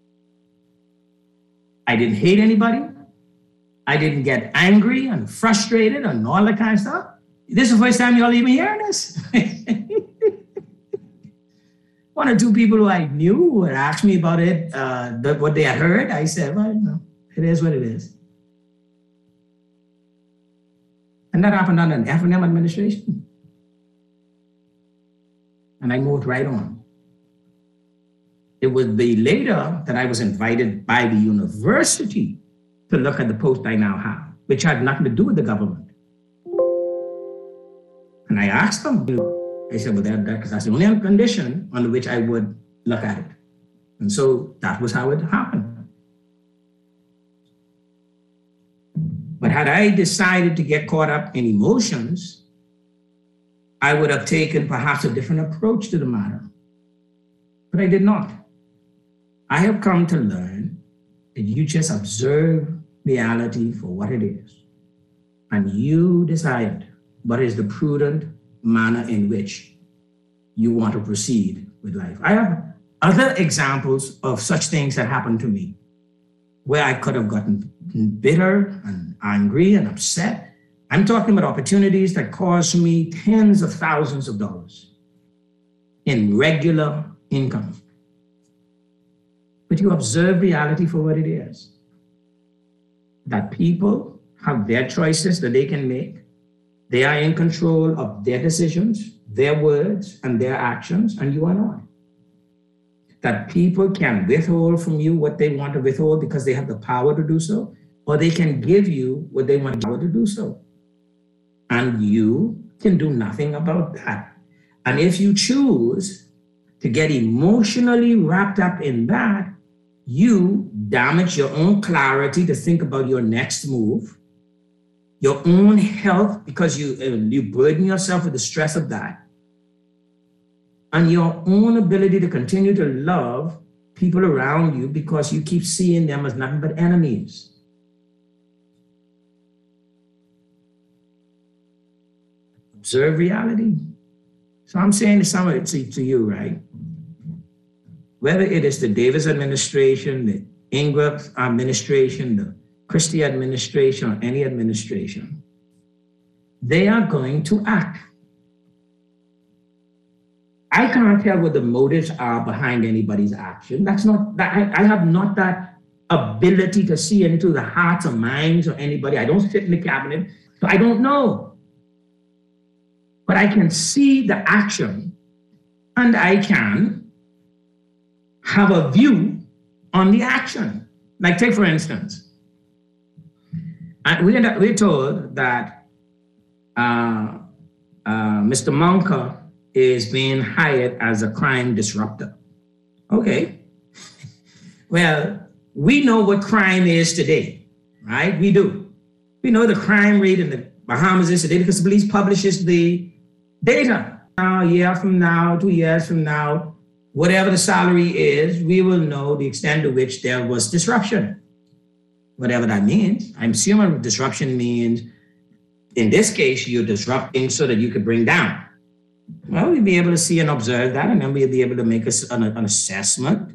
I didn't hate anybody. I didn't get angry and frustrated and all that kind of stuff. This is the first time y'all even hearing this. One or two people who I knew who had asked me about it, what they had heard, I said, well, no, it is what it is. And that happened under an F&M administration. And I moved right on. It would be later that I was invited by the university to look at the post I now have, which had nothing to do with the government. And I asked them, I said, well, because that's the only condition under which I would look at it. And so that was how it happened. But had I decided to get caught up in emotions, I would have taken perhaps a different approach to the matter. But I did not. I have come to learn that you just observe reality for what it is. And you decide what is the prudent manner in which you want to proceed with life. I have other examples of such things that happened to me where I could have gotten bitter and angry and upset. I'm talking about opportunities that cost me tens of thousands of dollars in regular income. But you observe reality for what it is. That people have their choices that they can make. They are in control of their decisions, their words, and their actions, and you are not. That people can withhold from you what they want to withhold because they have the power to do so, or they can give you what they want to do so. And you can do nothing about that. And if you choose to get emotionally wrapped up in that, you damage your own clarity to think about your next move, your own health, because you burden yourself with the stress of that, and your own ability to continue to love people around you because you keep seeing them as nothing but enemies. Observe reality. So I'm saying to you, right? Whether it is the Davis administration, the Ingram administration, the Christie administration, or any administration, they are going to act. I can't tell what the motives are behind anybody's action. I have not that ability to see into the hearts or minds of anybody. I don't sit in the cabinet, so I don't know. But I can see the action, and I can have a view on the action. Like, take for instance, we're told that Mr. Monka is being hired as a crime disruptor. Okay. Well, we know what crime is today, right? We do. We know the crime rate in the Bahamas is today because the police publishes the data. Now, a year from now, 2 years from now, whatever the salary is, we will know the extent to which there was disruption. Whatever that means. I'm assuming disruption means, in this case, you're disrupting so that you could bring down. Well, we'll be able to see and observe that, and then we'll be able to make an assessment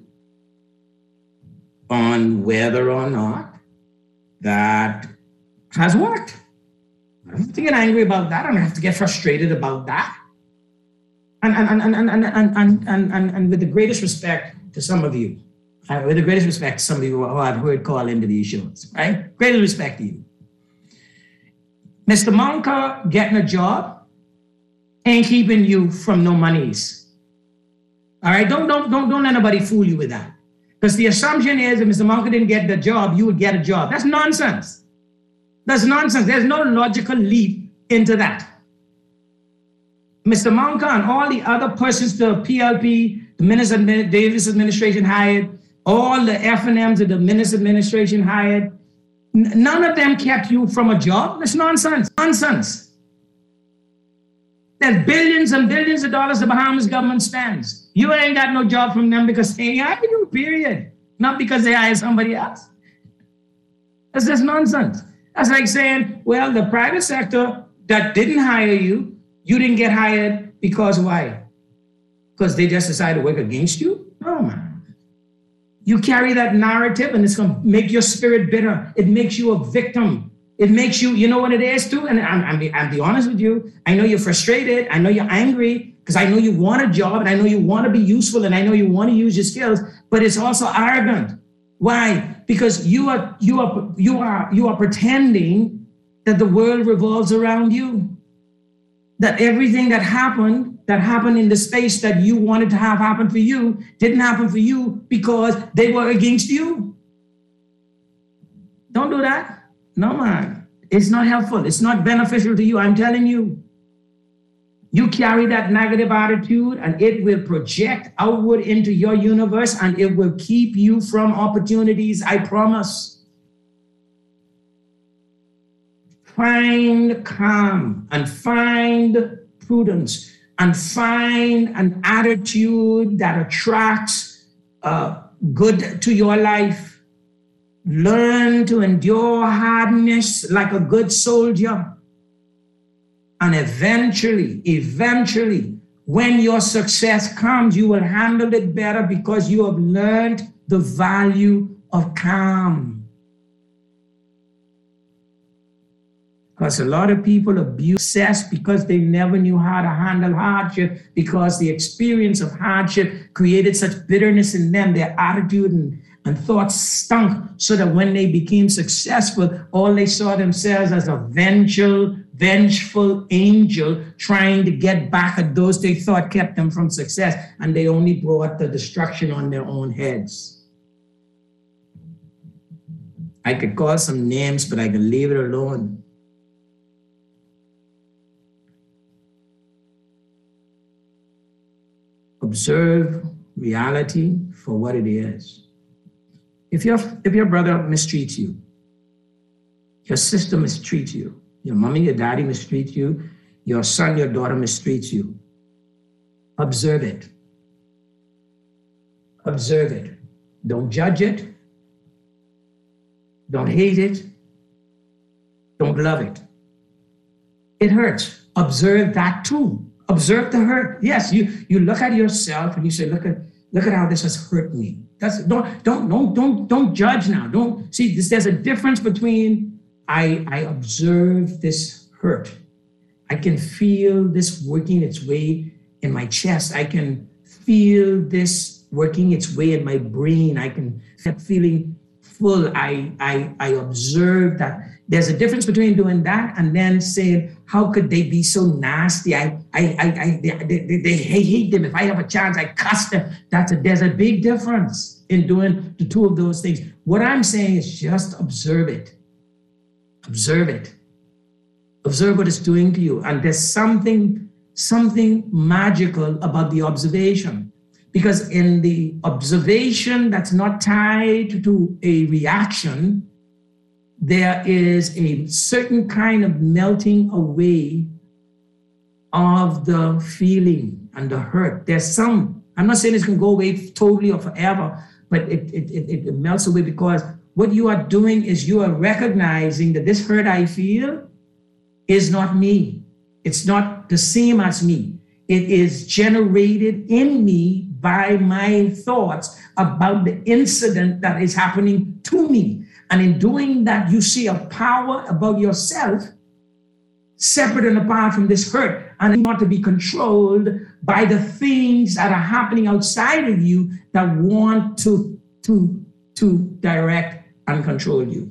on whether or not that has worked. I don't have to get angry about that. I don't have to get frustrated about that. And with the greatest respect to some of you, who I've heard call into these shows, right? Greatest respect to you. Mr. Monka getting a job ain't keeping you from no monies. All right, don't let anybody fool you with that. Because the assumption is if Mr. Monka didn't get the job, you would get a job. That's nonsense. That's nonsense. There's no logical leap into that. Mr. Monka and all the other persons the PLP, the Minister Davis administration hired, all the F&Ms that the Minister administration hired, none of them kept you from a job. That's nonsense. Nonsense. There's billions and billions of dollars the Bahamas government spends. You ain't got no job from them because they ain't hired you, period. Not because they hired somebody else. That's just nonsense. That's like saying, well, the private sector that didn't hire you, you didn't get hired because why? Because they just decided to work against you? No, man. You carry that narrative and it's going to make your spirit bitter. It makes you a victim. It makes you, you know what it is too? And I'll be honest with you. I know you're frustrated. I know you're angry because I know you want a job and I know you want to be useful and I know you want to use your skills, but it's also arrogant. Why? Because you are pretending that the world revolves around you. That everything that happened in the space that you wanted to have happen for you didn't happen for you because they were against you. Don't do that. No, man. It's not helpful. It's not beneficial to you. I'm telling you. You carry that negative attitude and it will project outward into your universe and it will keep you from opportunities, I promise. Find calm and find prudence and find an attitude that attracts good to your life. Learn to endure hardness like a good soldier. And eventually, when your success comes, you will handle it better because you have learned the value of calm. Because a lot of people abuse success because they never knew how to handle hardship because the experience of hardship created such bitterness in them, their attitude and thoughts stunk so that when they became successful, all they saw themselves as a vengeful angel trying to get back at those they thought kept them from success, and they only brought the destruction on their own heads. I could call some names, but I can leave it alone. Observe reality for what it is. If your brother mistreats you, your sister mistreats you, your mommy, your daddy mistreats you, your son, your daughter mistreats you, observe it. Observe it. Don't judge it. Don't hate it. Don't love it. It hurts. Observe that too. Observe the hurt. Yes, you look at yourself and you say, look at how this has hurt me. Don't judge now. Don't see this. There's a difference between I observe this hurt. I can feel this working its way in my chest. I can feel this working its way in my brain. I can feel feeling full. I observe that. There's a difference between doing that and then saying, how could they be so nasty? They hate them. If I have a chance, I cuss them. There's a big difference in doing the two of those things. What I'm saying is just observe it. Observe it. Observe what it's doing to you. And there's something something magical about the observation. Because in the observation that's not tied to a reaction, there is a certain kind of melting away of the feeling and the hurt. There's some, I'm not saying it's going to go away totally or forever, but it melts away, because what you are doing is you are recognizing that this hurt I feel is not me. It's not the same as me. It is generated in me by my thoughts about the incident that is happening to me. And in doing that, you see a power about yourself separate and apart from this hurt, and not to be controlled by the things that are happening outside of you that want to direct and control you.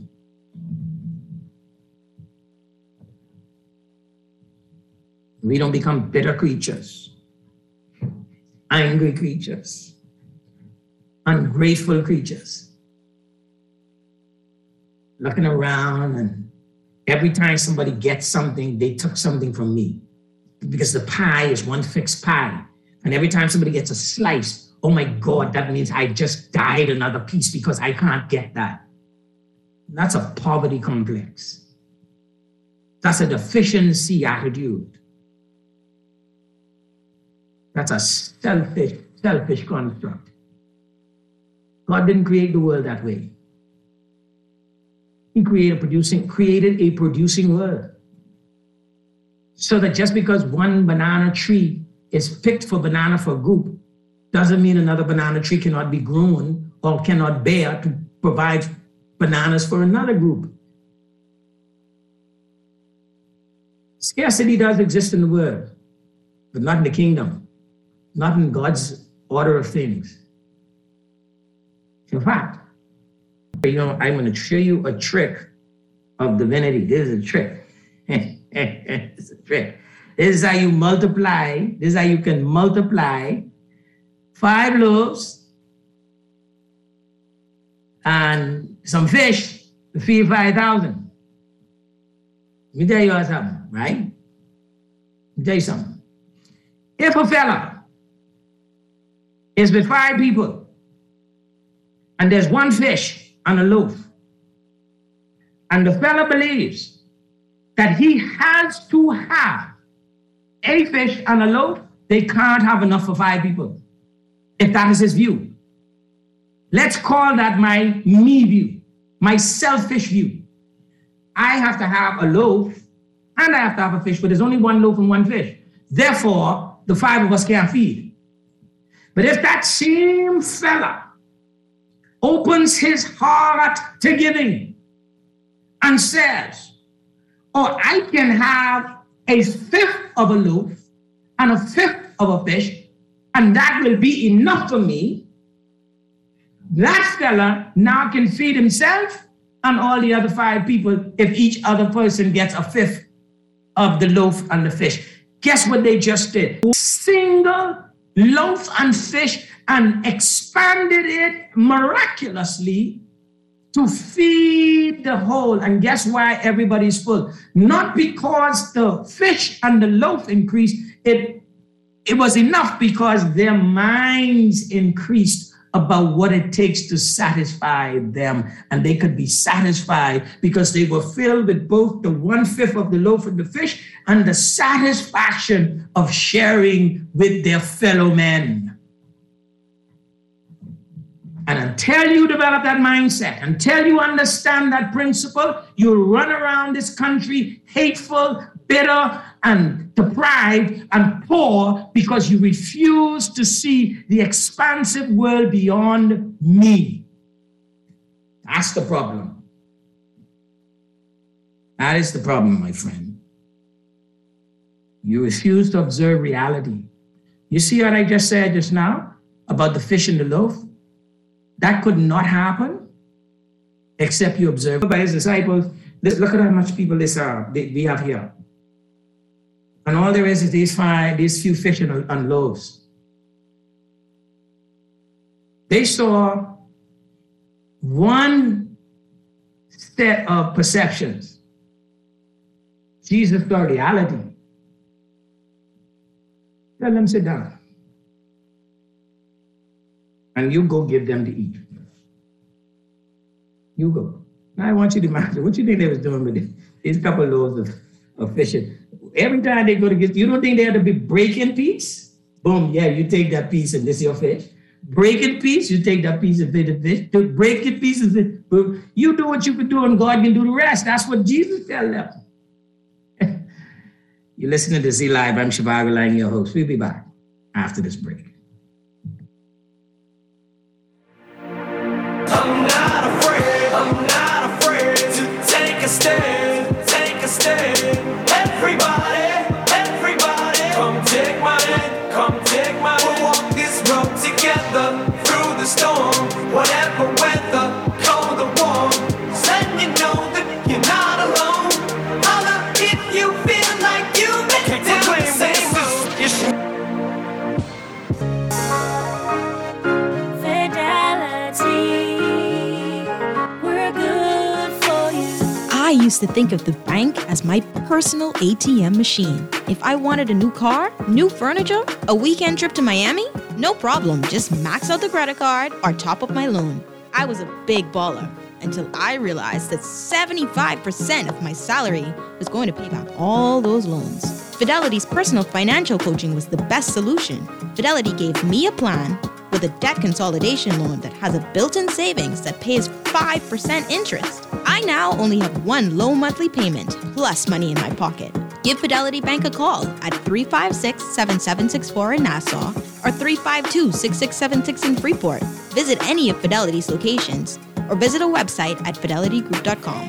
We don't become bitter creatures, angry creatures, ungrateful creatures, looking around, and every time somebody gets something, they took something from me, because the pie is one fixed pie. And every time somebody gets a slice, oh my God, that means I just died another piece because I can't get that. That's a poverty complex. That's a deficiency attitude. That's a selfish construct. God didn't create the world that way. He created a producing world. So that just because one banana tree is picked for banana for a group, doesn't mean another banana tree cannot be grown or cannot bear to provide bananas for another group. Scarcity does exist in the world, but not in the kingdom, not in God's order of things. In fact, I'm going to show you a trick of divinity. This is a trick. It's a trick. This is how you multiply. This is how you can multiply 5 loaves and some fish to feed 5,000. Let me tell you something, right? Let me tell you something. If a fella is with 5 people and there's 1 fish and a loaf, and the fella believes that he has to have a fish and a loaf, they can't have enough for 5 people, if that is his view. Let's call that my me view, my selfish view. I have to have a loaf and I have to have a fish, but there's only 1 loaf and 1 fish. Therefore, the 5 of us can't feed. But if that same fella opens his heart to giving and says, oh, I can have a 1/5 of a loaf and a 1/5 of a fish, and that will be enough for me, that fella now can feed himself and all the other 5 people if each other person gets a 1/5 of the loaf and the fish. Guess what they just did? Single loaf and fish, and expanded it miraculously to feed the whole. And guess why everybody's full? Not because the fish and the loaf increased. It was enough because their minds increased about what it takes to satisfy them. And they could be satisfied because they were filled with both the 1/5 of the loaf and the fish and the satisfaction of sharing with their fellow men. And until you develop that mindset, until you understand that principle, you'll run around this country hateful, bitter, and deprived and poor because you refuse to see the expansive world beyond me. That's the problem. That is the problem, my friend. You refuse to observe reality. You see what I just said just now about the fish and the loaf? That could not happen except you observe. By his disciples, look at how much people we have here. And all there is these few fish and loaves. They saw one set of perceptions. Jesus saw reality. Tell them sit down. And you go give them to eat. You go. Now I want you to imagine, what you think they was doing with these couple of loaves of fish? Every time they go to get, you don't think they had to be breaking piece? Boom, yeah, you take that piece and this is your fish. Breaking piece, you take that piece and feed the fish. To break it pieces, you do what you can do and God can do the rest. That's what Jesus tell them. You're listening to Z Live. I'm Shivago Lang, your host. We'll be back after this break. I'm not afraid to take a stand, Everybody, come take my hand, we'll walk this road together through the storm, whatever weather, cold or warm, just letting you know that you're not alone. Holla if you feel like you've been down the same road. I used to think of the bank as my personal ATM machine. If I wanted a new car, new furniture, a weekend trip to Miami, no problem, just max out the credit card or top up my loan. I was a big baller until I realized that 75% of my salary was going to pay back all those loans. Fidelity's personal financial coaching was the best solution. Fidelity gave me a plan with a debt consolidation loan that has a built-in savings that pays 5% interest. I now only have one low monthly payment, plus money in my pocket. Give Fidelity Bank a call at 356-7764 in Nassau or 352-6676 in Freeport. Visit any of Fidelity's locations or visit a website at fidelitygroup.com.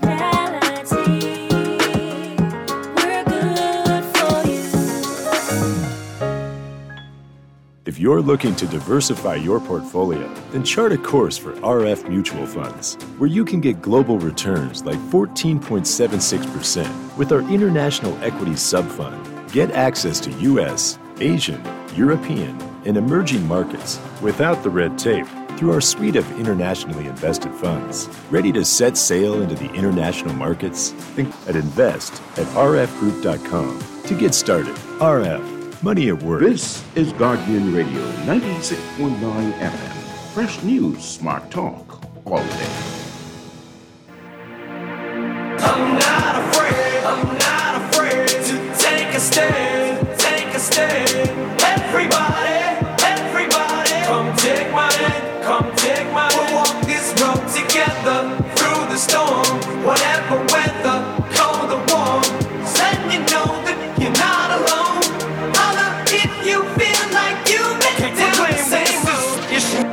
If you're looking to diversify your portfolio, then chart a course for RF mutual funds, where you can get global returns like 14.76% with our International Equity Sub-Fund. Get access to U.S., Asian, European, and emerging markets without the red tape through our suite of internationally invested funds. Ready to set sail into the international markets? Think at invest@rfgroup.com to get started. RF. Money at work. This is Guardian Radio 96.9 FM. Fresh news, smart talk, all day. I'm not afraid to take a stand, Everybody, come take my hand, we'll walk this road together through the storm, whatever weather, cold or warm, just letting you know that you're not alone. If you feel like you've been down the same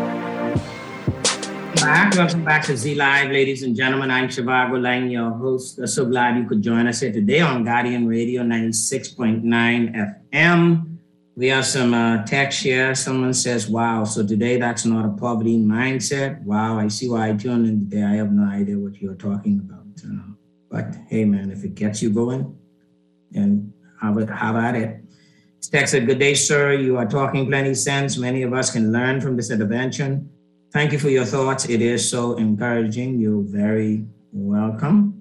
road. Welcome back to Z Live, ladies and gentlemen. I'm Shivago Lang, your host. I'm so glad you could join us here today on Guardian Radio 96.9 FM. We have some text here. Someone says, wow, so today that's not a poverty mindset. Wow, I see why I tuned in today. I have no idea what you're talking about. But hey, man, if it gets you going, then have at it. Text said, good day, sir. You are talking plenty sense. Many of us can learn from this intervention. Thank you for your thoughts. It is so encouraging. You're very welcome.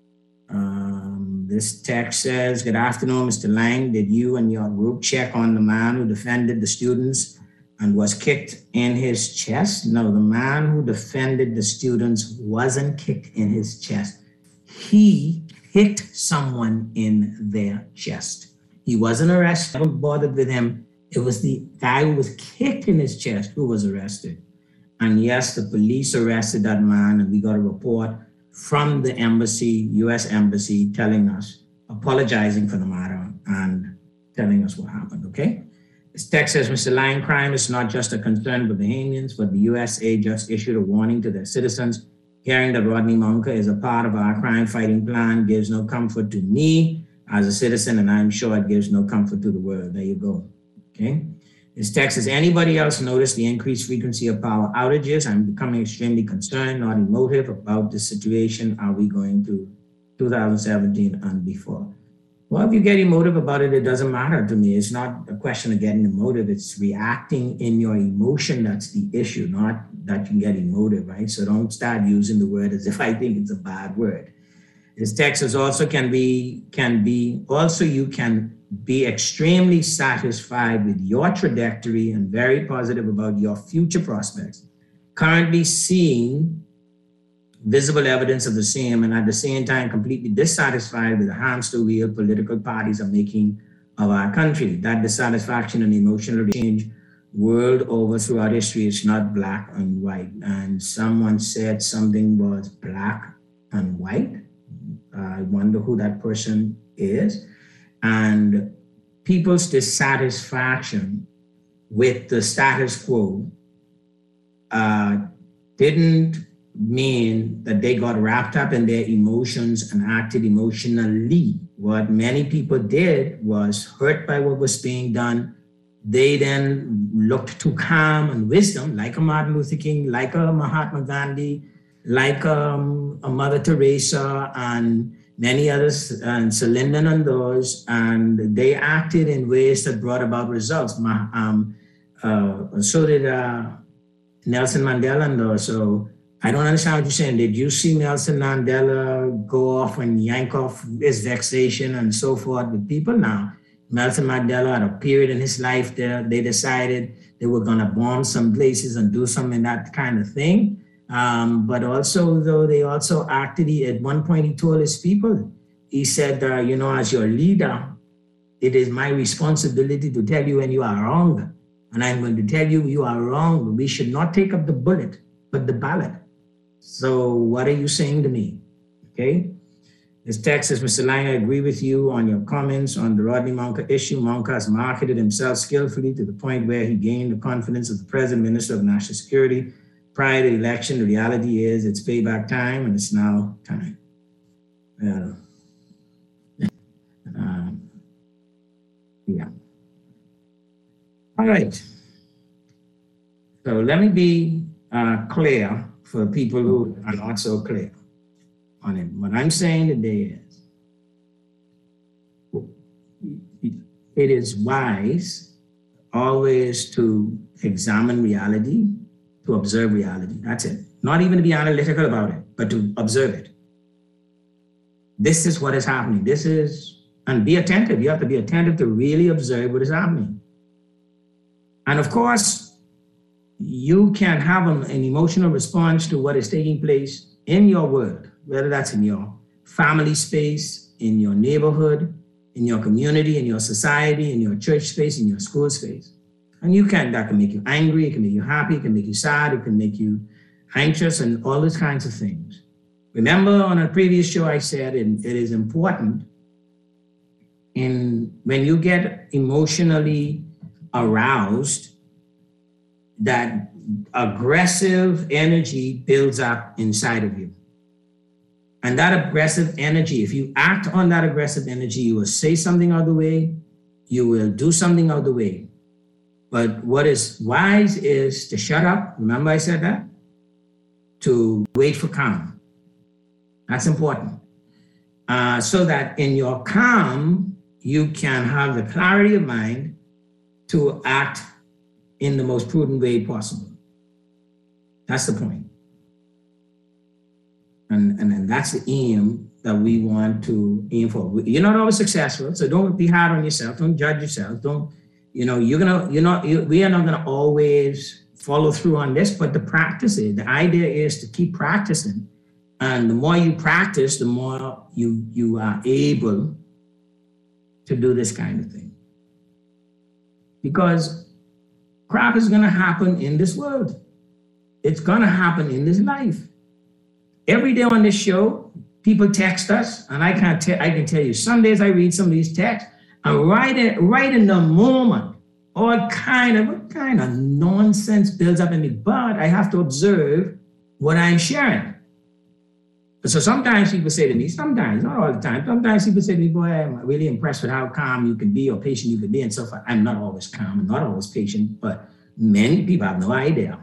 This text says, good afternoon, Mr. Lang. Did you and your group check on the man who defended the students and was kicked in his chest? No, the man who defended the students wasn't kicked in his chest. He kicked someone in their chest. He wasn't arrested, never bothered with him. It was the guy who was kicked in his chest who was arrested. And yes, the police arrested that man, and we got a report from the embassy, U.S. Embassy, telling us, apologizing for the matter and telling us what happened, okay? This text says, Mr. Lang, crime is not just a concern for Bahamians, but the USA just issued a warning to their citizens. Hearing that Rodney Monka is a part of our crime-fighting plan gives no comfort to me as a citizen, and I'm sure it gives no comfort to the world. There you go, okay? This text says, anybody else notice the increased frequency of power outages? I'm becoming extremely concerned, not emotive about this situation. Are we going to 2017 and before? Well, if you get emotive about it, it doesn't matter to me. It's not a question of getting emotive. It's reacting in your emotion that's the issue, not that you get emotive, right? So don't start using the word as if I think it's a bad word. This text is also you can be extremely satisfied with your trajectory and very positive about your future prospects, currently seeing visible evidence of the same, and at the same time completely dissatisfied with the hamster wheel political parties are making of our country. That dissatisfaction and emotional change world over throughout history is not black and white. And someone said something was black and white. I wonder who that person is. And people's dissatisfaction with the status quo didn't mean that they got wrapped up in their emotions and acted emotionally. What many people did was hurt by what was being done. They then looked to calm and wisdom, like a Martin Luther King, like a Mahatma Gandhi, like a Mother Teresa, and many others, and Celinda and those, and they acted in ways that brought about results. So did Nelson Mandela and those. So I don't understand what you're saying. Did you see Nelson Mandela go off and yank off his vexation and so forth with people? Now, Nelson Mandela, at a period in his life there, they decided they were going to bomb some places and do some in that kind of thing. But also, though, they also acted, at one point he told his people, he said, as your leader, it is my responsibility to tell you when you are wrong. And I'm going to tell you, you are wrong. We should not take up the bullet, but the ballot. So what are you saying to me? Okay. This text says, Mr. Lang, I agree with you on your comments on the Rodney Monka issue. Monka has marketed himself skillfully to the point where he gained the confidence of the President, Minister of National Security. Prior to the election, the reality is it's payback time and it's now time. Yeah. All right. So let me be clear for people who are not so clear on it. What I'm saying today is it is wise always to examine reality, to observe reality. That's it. Not even to be analytical about it, but to observe it. This is what is happening. And be attentive. You have to be attentive to really observe what is happening. And of course, you can have an emotional response to what is taking place in your world, whether that's in your family space, in your neighborhood, in your community, in your society, in your church space, in your school space. And that can make you angry, it can make you happy, it can make you sad, it can make you anxious, and all those kinds of things. Remember on a previous show, I said it is important when you get emotionally aroused, that aggressive energy builds up inside of you. And that aggressive energy, if you act on that aggressive energy, you will say something out of the way, you will do something out of the way. But what is wise is to shut up. Remember I said that? To wait for calm. That's important. So that in your calm, you can have the clarity of mind to act in the most prudent way possible. That's the point. And that's the aim that we want to aim for. You're not always successful, so don't be hard on yourself. Don't judge yourself. We are not gonna always follow through on this, but the idea is to keep practicing. And the more you practice, the more you are able to do this kind of thing. Because crap is gonna happen in this world. It's gonna happen in this life. Every day on this show, people text us, and I can tell you, some days I read some of these texts, and right in the moment, what kind of nonsense builds up in me, but I have to observe what I'm sharing. So sometimes people say to me, sometimes, not all the time, sometimes people say to me, boy, I'm really impressed with how calm you can be or patient you can be and so forth. I'm not always calm, I'm not always patient, but many people have no idea.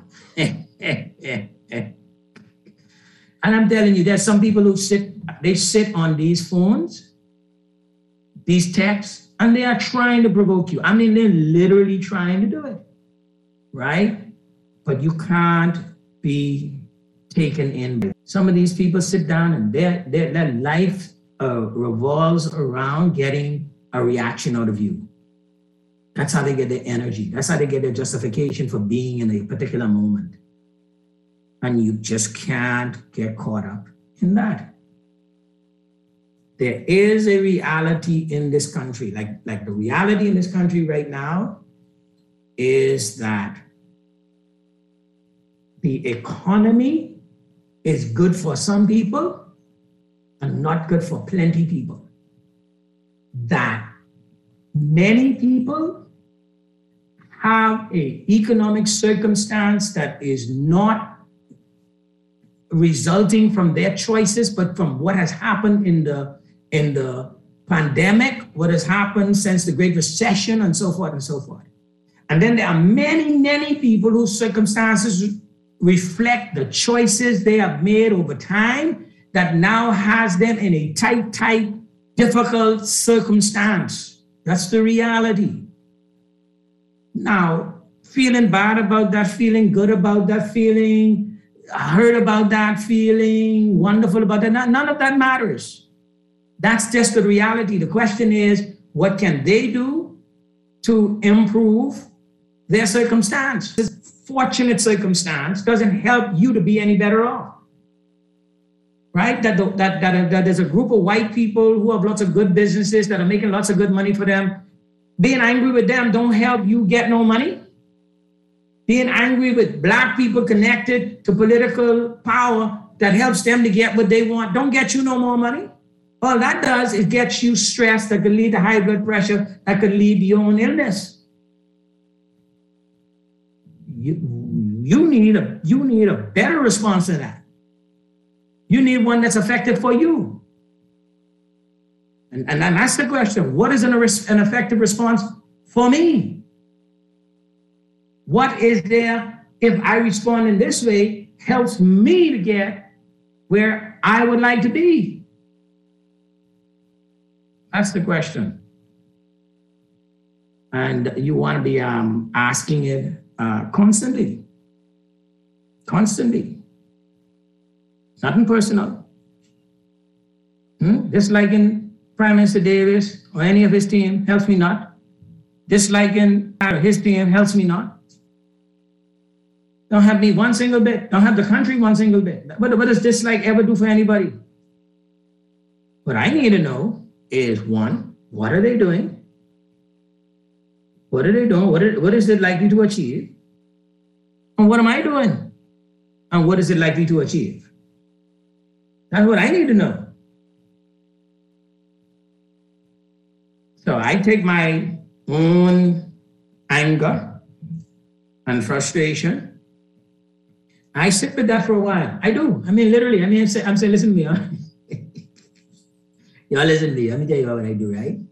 And I'm telling you, there's some people who sit on these phones, these texts, and they are trying to provoke you. I mean, they're literally trying to do it, right? But you can't be taken in. Some of these people sit down and their life revolves around getting a reaction out of you. That's how they get their energy. That's how they get their justification for being in a particular moment. And you just can't get caught up in that. There is a reality in this country, like the reality in this country right now is that the economy is good for some people and not good for plenty people. That many people have an economic circumstance that is not resulting from their choices, but from what has happened in the pandemic, what has happened since the Great Recession, and so forth and so forth. And then there are many, many people whose circumstances reflect the choices they have made over time that now has them in a tight, difficult circumstance. That's the reality. Now, feeling bad about that, feeling good about that, feeling hurt about that, feeling wonderful about that, none of that matters. That's just the reality. The question is, what can they do to improve their circumstance? This fortunate circumstance doesn't help you to be any better off. Right? That there's a group of white people who have lots of good businesses that are making lots of good money for them. Being angry with them don't help you get no money. Being angry with black people connected to political power that helps them to get what they want don't get you no more money. All that does is get you stressed that could lead to high blood pressure, that could lead to your own illness. You need a better response to that. You need one that's effective for you. And that's the question. What is an effective response for me? What is there, if I respond in this way, helps me to get where I would like to be? That's the question. And you want to be asking it constantly. Constantly. Nothing personal. Disliking Prime Minister Davis or any of his team helps me not. Disliking his team helps me not. Don't have me one single bit. Don't have the country one single bit. What does dislike ever do for anybody? What I need to know is, one, what are they doing? What are they doing? What is it likely to achieve? And what am I doing? And what is it likely to achieve? That's what I need to know. So I take my own anger and frustration. I sit with that for a while. I do. I mean, literally. I'm saying, listen to me. Huh? Y'all listen to me. Let me tell you what I do, right?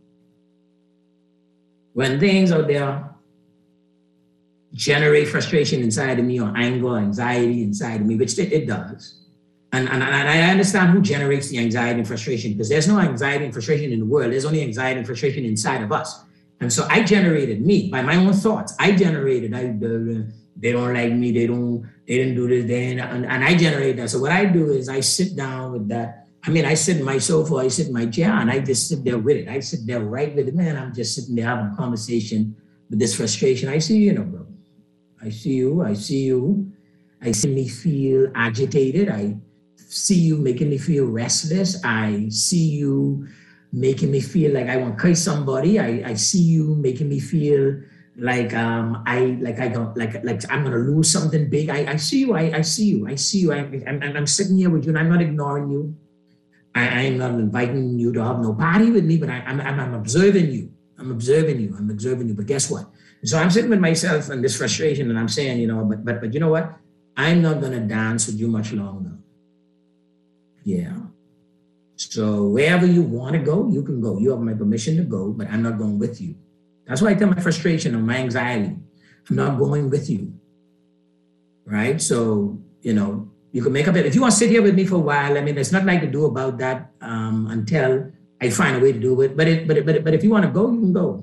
When things out there generate frustration inside of me or anger or anxiety inside of me, which it does. And I understand who generates the anxiety and frustration, because there's no anxiety and frustration in the world. There's only anxiety and frustration inside of us. And so I generated me by my own thoughts. They don't like me. They didn't do this. And I generate that. So what I do is I sit down with that. I mean, I sit in my sofa, I sit in my chair, and I just sit there with it. I sit there right with it. Man, I'm just sitting there having a conversation with this frustration. I see you, bro. I see you. I see me feel agitated. I see you making me feel restless. I see you making me feel like I want to curse somebody. I see you making me feel like I'm gonna lose something big. I see you. I see you. I'm sitting here with you, and I'm not ignoring you. I'm not inviting you to have no party with me, but I'm observing you. I'm observing you. But guess what? So I'm sitting with myself and this frustration, and I'm saying, but you know what? I'm not gonna dance with you much longer. Yeah. So wherever you want to go, you can go. You have my permission to go, but I'm not going with you. That's why I tell my frustration and my anxiety, I'm not going with you. Right? So, you can make up it. If you want to sit here with me for a while, I mean, there's nothing I can do about that until I find a way to do it. But if you want to go, you can go.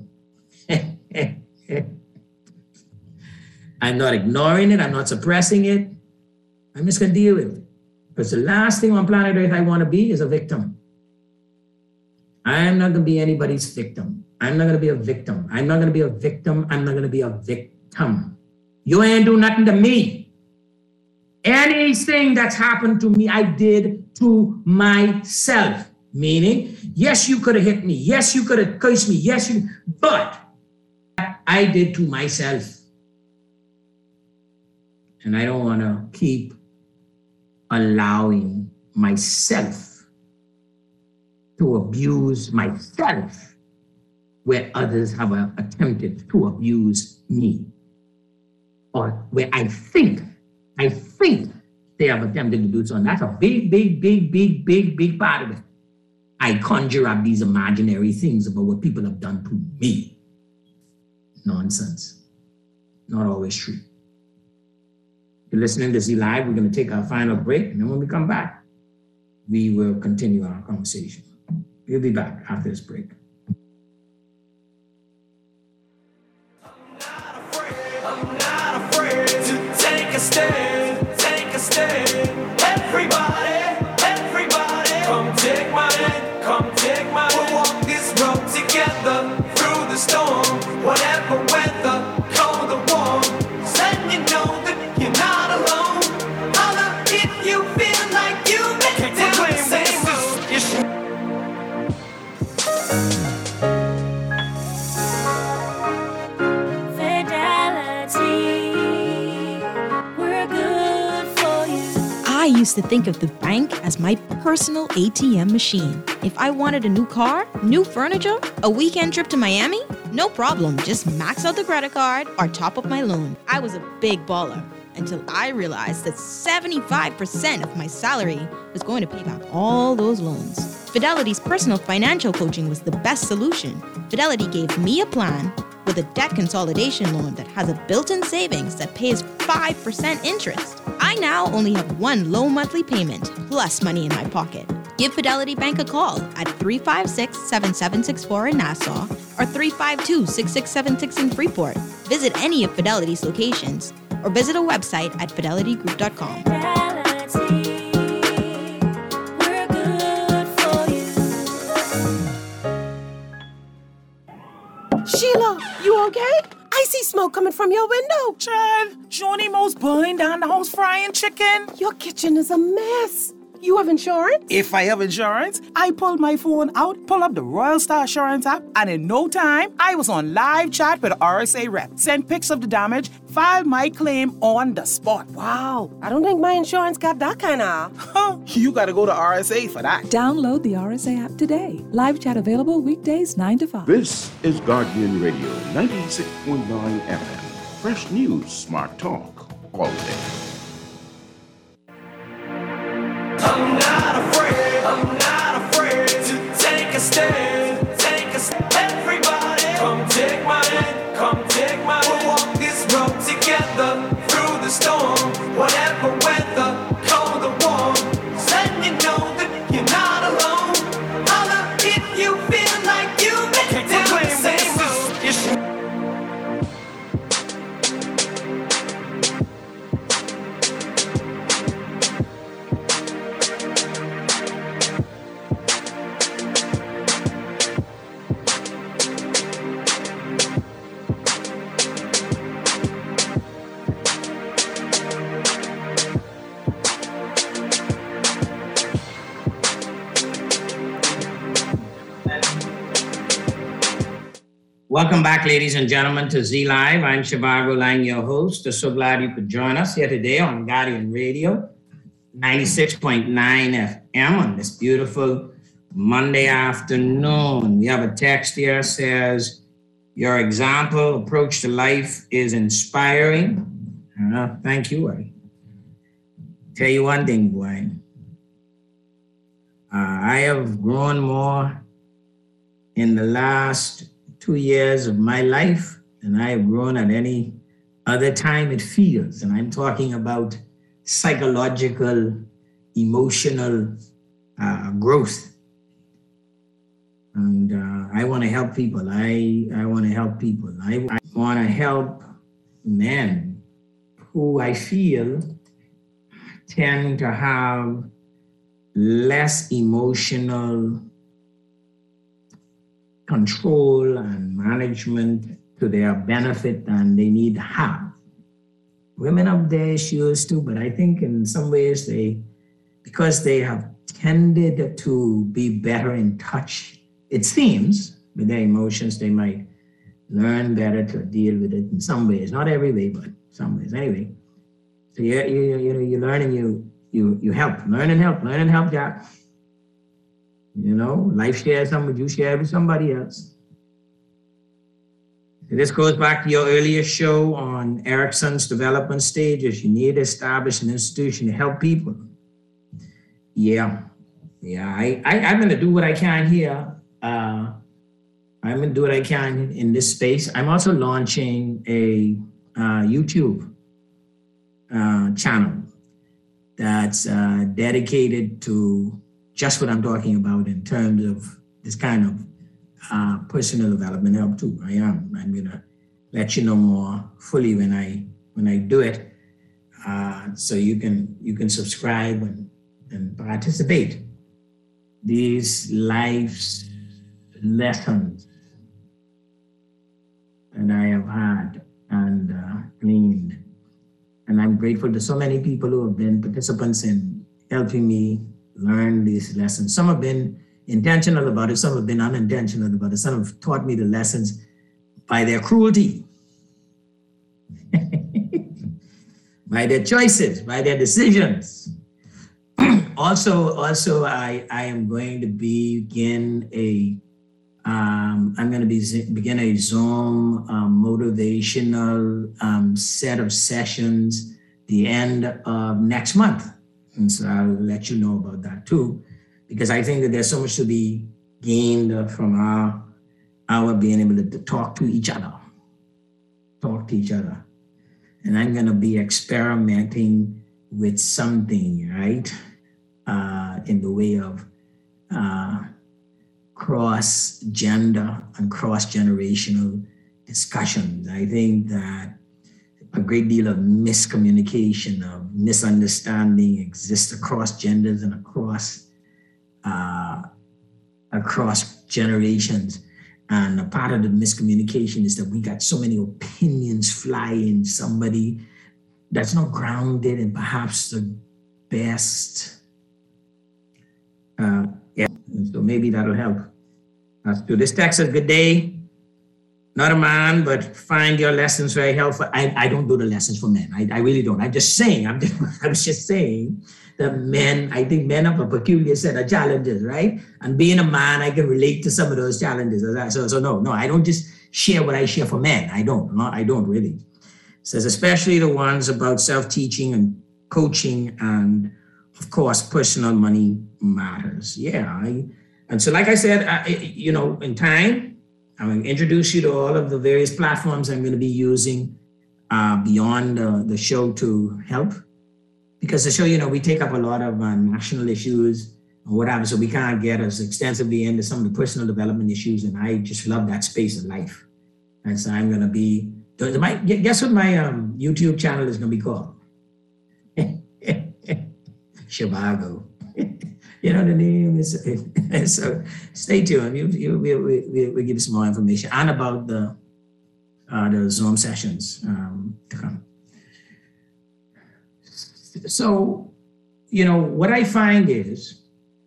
I'm not ignoring it. I'm not suppressing it. I'm just going to deal with it. Because the last thing on planet Earth I want to be is a victim. I'm not going to be anybody's victim. I'm not going to be a victim. I'm not going to be a victim. I'm not going to be a victim. You ain't do nothing to me. Anything that's happened to me, I did to myself. Meaning, yes, you could have hit me. Yes, you could have cursed me. Yes, but I did to myself. And I don't want to keep allowing myself to abuse myself where others have attempted to abuse me, or where I think they have attempted to do so. And that's a big part of it. I conjure up these imaginary things about what people have done to me. Nonsense. Not always true. You're listening to Z Live. We're going to take our final break, and then when we come back, we will continue our conversation. We'll be back after this break. I'm not afraid to take a stand, Everybody, come take my hand, We'll walk this road together through the storm, whatever weather, cold or warm. Letting you know that you're not alone. Holla if you feel like you've been down the same road. I used to think of the bank as my personal ATM machine. If I wanted a new car, new furniture, a weekend trip to Miami, no problem, just max out the credit card or top up my loan. I was a big baller until I realized that 75% of my salary was going to pay back all those loans. Fidelity's personal financial coaching was the best solution. Fidelity gave me a plan with a debt consolidation loan that has a built-in savings that pays 5% interest. I now only have one low monthly payment, plus money in my pocket. Give Fidelity Bank a call at 356-7764 in Nassau or 352-6676 in Freeport. Visit any of Fidelity's locations or visit a website at fidelitygroup.com. Sheila, you okay? I see smoke coming from your window. Child, Johnny Mo's burning down the house frying chicken. Your kitchen is a mess. You have insurance? If I have insurance, I pulled my phone out, pull up the Royal Star Assurance app, and in no time, I was on live chat with the RSA rep. Sent pics of the damage, filed my claim on the spot. Wow, I don't think my insurance got that kind of. You gotta go to RSA for that. Download the RSA app today. Live chat available weekdays 9 to 5. This is Guardian Radio 96.9 FM. Fresh news, smart talk, all day. I'm not afraid to take a stand, Everybody, come take my hand, We'll walk this road together through the storm, whatever weather, cold or warm. Letting you know that you're not alone. Holla if you feel like you've been down the same road. Welcome back, ladies and gentlemen, to Z Live. I'm Shivago Lang, your host. I'm so glad you could join us here today on Guardian Radio, 96.9 FM on this beautiful Monday afternoon. We have a text here that says, your example, approach to life is inspiring. Thank you. I tell you one thing, boy. I have grown more in the last 2 years of my life than I have grown at any other time it feels. And I'm talking about psychological, emotional growth. And I want to help people. I want to help people. I want to help men who I feel tend to have less emotional control and management to their benefit, and they need to have. Women have their issues too, but I think in some ways because they have tended to be better in touch, it seems, with their emotions, they might learn better to deal with it in some ways. Not every way, but some ways. Anyway, so you learn and you help. Learn and help, Jack. Life shares some with you, share with somebody else. This goes back to your earlier show on Erickson's development stages. You need to establish an institution to help people. Yeah. I'm going to do what I can here. I'm going to do what I can in this space. I'm also launching a YouTube channel that's dedicated to just what I'm talking about in terms of this kind of personal development help too. I'm going to let you know more fully when I do it, so you can subscribe and participate. These life's lessons that I have had and gleaned, and I'm grateful to so many people who have been participants in helping me learn these lessons. Some have been intentional about it, some have been unintentional about it. Some have taught me the lessons by their cruelty, by their choices, by their decisions. Also, I am going to begin begin a Zoom motivational set of sessions the end of next month. And so I'll let you know about that too, because I think that there's so much to be gained from our being able to talk to each other. And I'm going to be experimenting with something, right? In the way of cross-gender and cross-generational discussions. I think that a great deal of miscommunication, of misunderstanding exists across genders and across generations. And a part of the miscommunication is that we got so many opinions flying, somebody that's not grounded in perhaps the best. And so maybe that'll help. So this text says, good day. Not a man, but find your lessons very helpful. I don't do the lessons for men. I really don't. I'm just saying, I was just saying that I think men have a peculiar set of challenges, right? And being a man, I can relate to some of those challenges. So no, I don't just share what I share for men. I don't really. It says, especially the ones about self-teaching and coaching and, of course, personal money matters. Yeah. And so like I said, in time, I'm going to introduce you to all of the various platforms I'm going to be using beyond the show to help. Because the show, we take up a lot of national issues and whatever, so we can't get as extensively into some of the personal development issues, and I just love that space of life. And so I'm going to be, guess what my YouTube channel is going to be called? Shivago. You know the name is. So stay tuned. We'll give you some more information and about the Zoom sessions to come. So, what I find is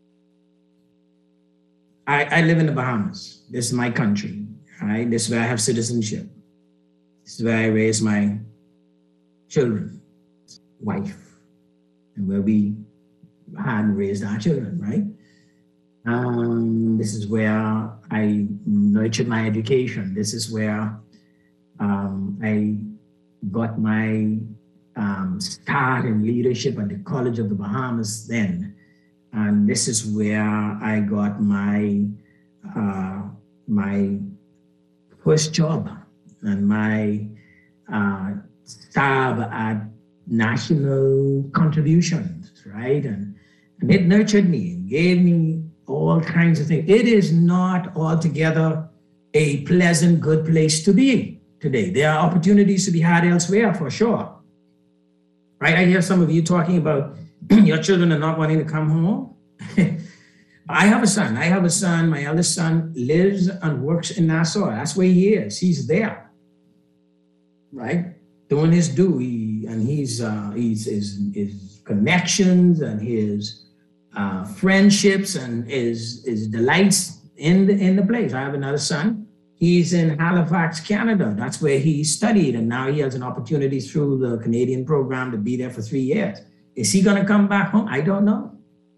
I live in the Bahamas. This is my country, right? This is where I have citizenship. This is where I raise my children, wife, and where we had raised our children, right? This is where I nurtured my education. This is where I got my start in leadership at the College of the Bahamas then. And this is where I got my first job and my stab at national contributions, right? And it nurtured me and gave me all kinds of things. It is not altogether a pleasant, good place to be today. There are opportunities to be had elsewhere for sure. Right? I hear some of you talking about your children are not wanting to come home. I have a son. My eldest son lives and works in Nassau. That's where he is. He's there, right? Doing his due. His connections and his friendships and his delights in the place. I have another son. He's in Halifax, Canada. That's where he studied. And now he has an opportunity through the Canadian program to be there for 3 years. Is he going to come back home? I don't know.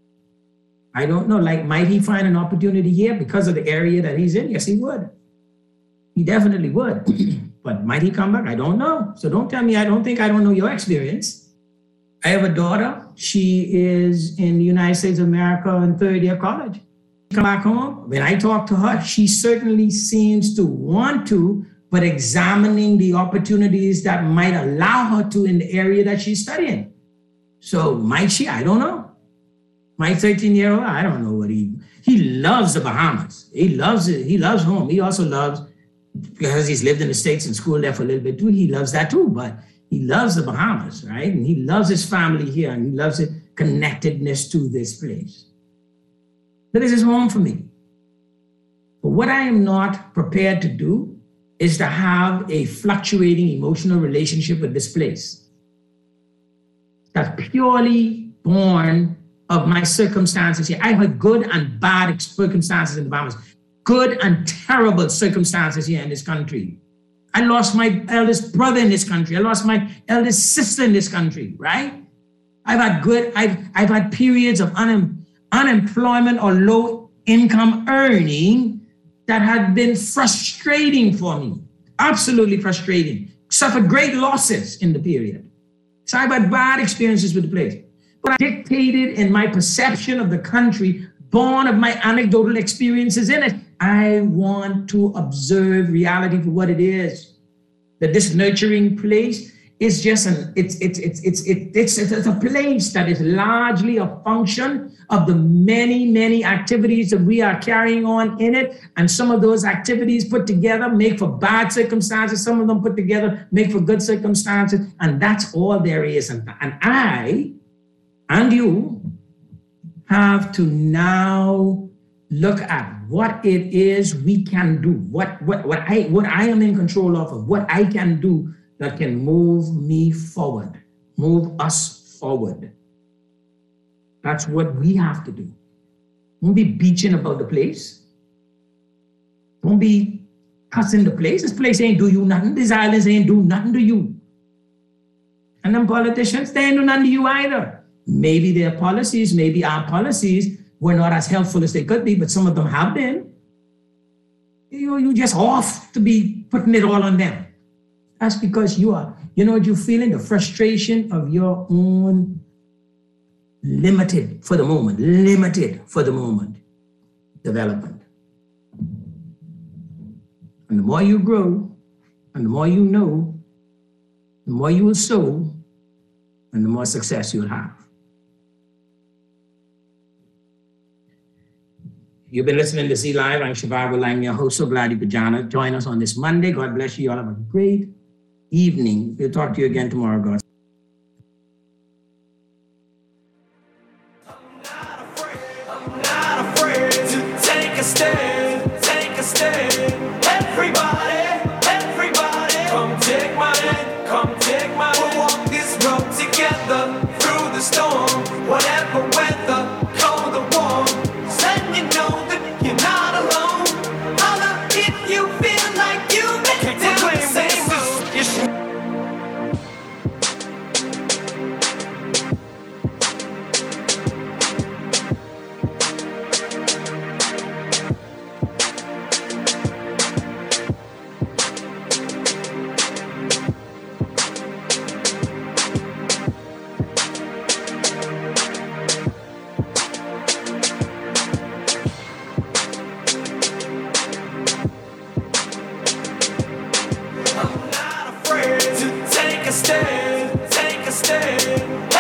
Like, might he find an opportunity here because of the area that he's in? Yes, he would. He definitely would. But might he come back? I don't know. So don't tell me I don't know your experience. I have a daughter. She is in the United States of America in third year college. She come back home. When I talk to her, she certainly seems to want to, but examining the opportunities that might allow her to in the area that she's studying. So might she? I don't know. My 13-year-old, I don't know what he loves the Bahamas. He loves it. He loves home. He also loves, because he's lived in the States and school there for a little bit too, he loves that too, but he loves the Bahamas, right? And he loves his family here and he loves the connectedness to this place. But this is home for me. But what I am not prepared to do is to have a fluctuating emotional relationship with this place. That's purely born of my circumstances here. I had good and bad circumstances in the Bahamas, good and terrible circumstances here in this country. I lost my eldest brother in this country. I lost my eldest sister in this country, right? I've had periods of unemployment or low income earning that had been frustrating for me, absolutely frustrating. Suffered great losses in the period. So I've had bad experiences with the place. But I dictated in my perception of the country, born of my anecdotal experiences in it. I want to observe reality for what it is. That this nurturing place is just it's a place that is largely a function of the many activities that we are carrying on in it. And some of those activities put together make for bad circumstances. Some of them put together make for good circumstances. And that's all there is. And I and you have to now look at what it is we can do, what I am in control of what I can do that can move me forward, move us forward. That's what we have to do. Don't be bitching about the place. Don't be cussing the place. This place ain't do you nothing. These islands ain't do nothing to you. And them politicians, they ain't do nothing to you either. Maybe their policies, maybe our policies were not as helpful as they could be, but some of them have been. You're just off to be putting it all on them. That's because you are, what you're feeling? The frustration of your own limited for the moment development. And the more you grow, and the more you know, the more you will sow, and the more success you'll have. You've been listening to Z Live. I'm Shavar Gulam, your host. So glad you could join us on this Monday. God bless you. You all have a great evening. We'll talk to you again tomorrow, God. I'm not afraid to take a stand, take a stand. Everybody, come take my hand, come take my hand. We'll walk this road together through the storm, whatever weather, cold or warm. Letting you know that you're not alone. Holla if you feel like you've been down the same road. Take a stand, take a stand.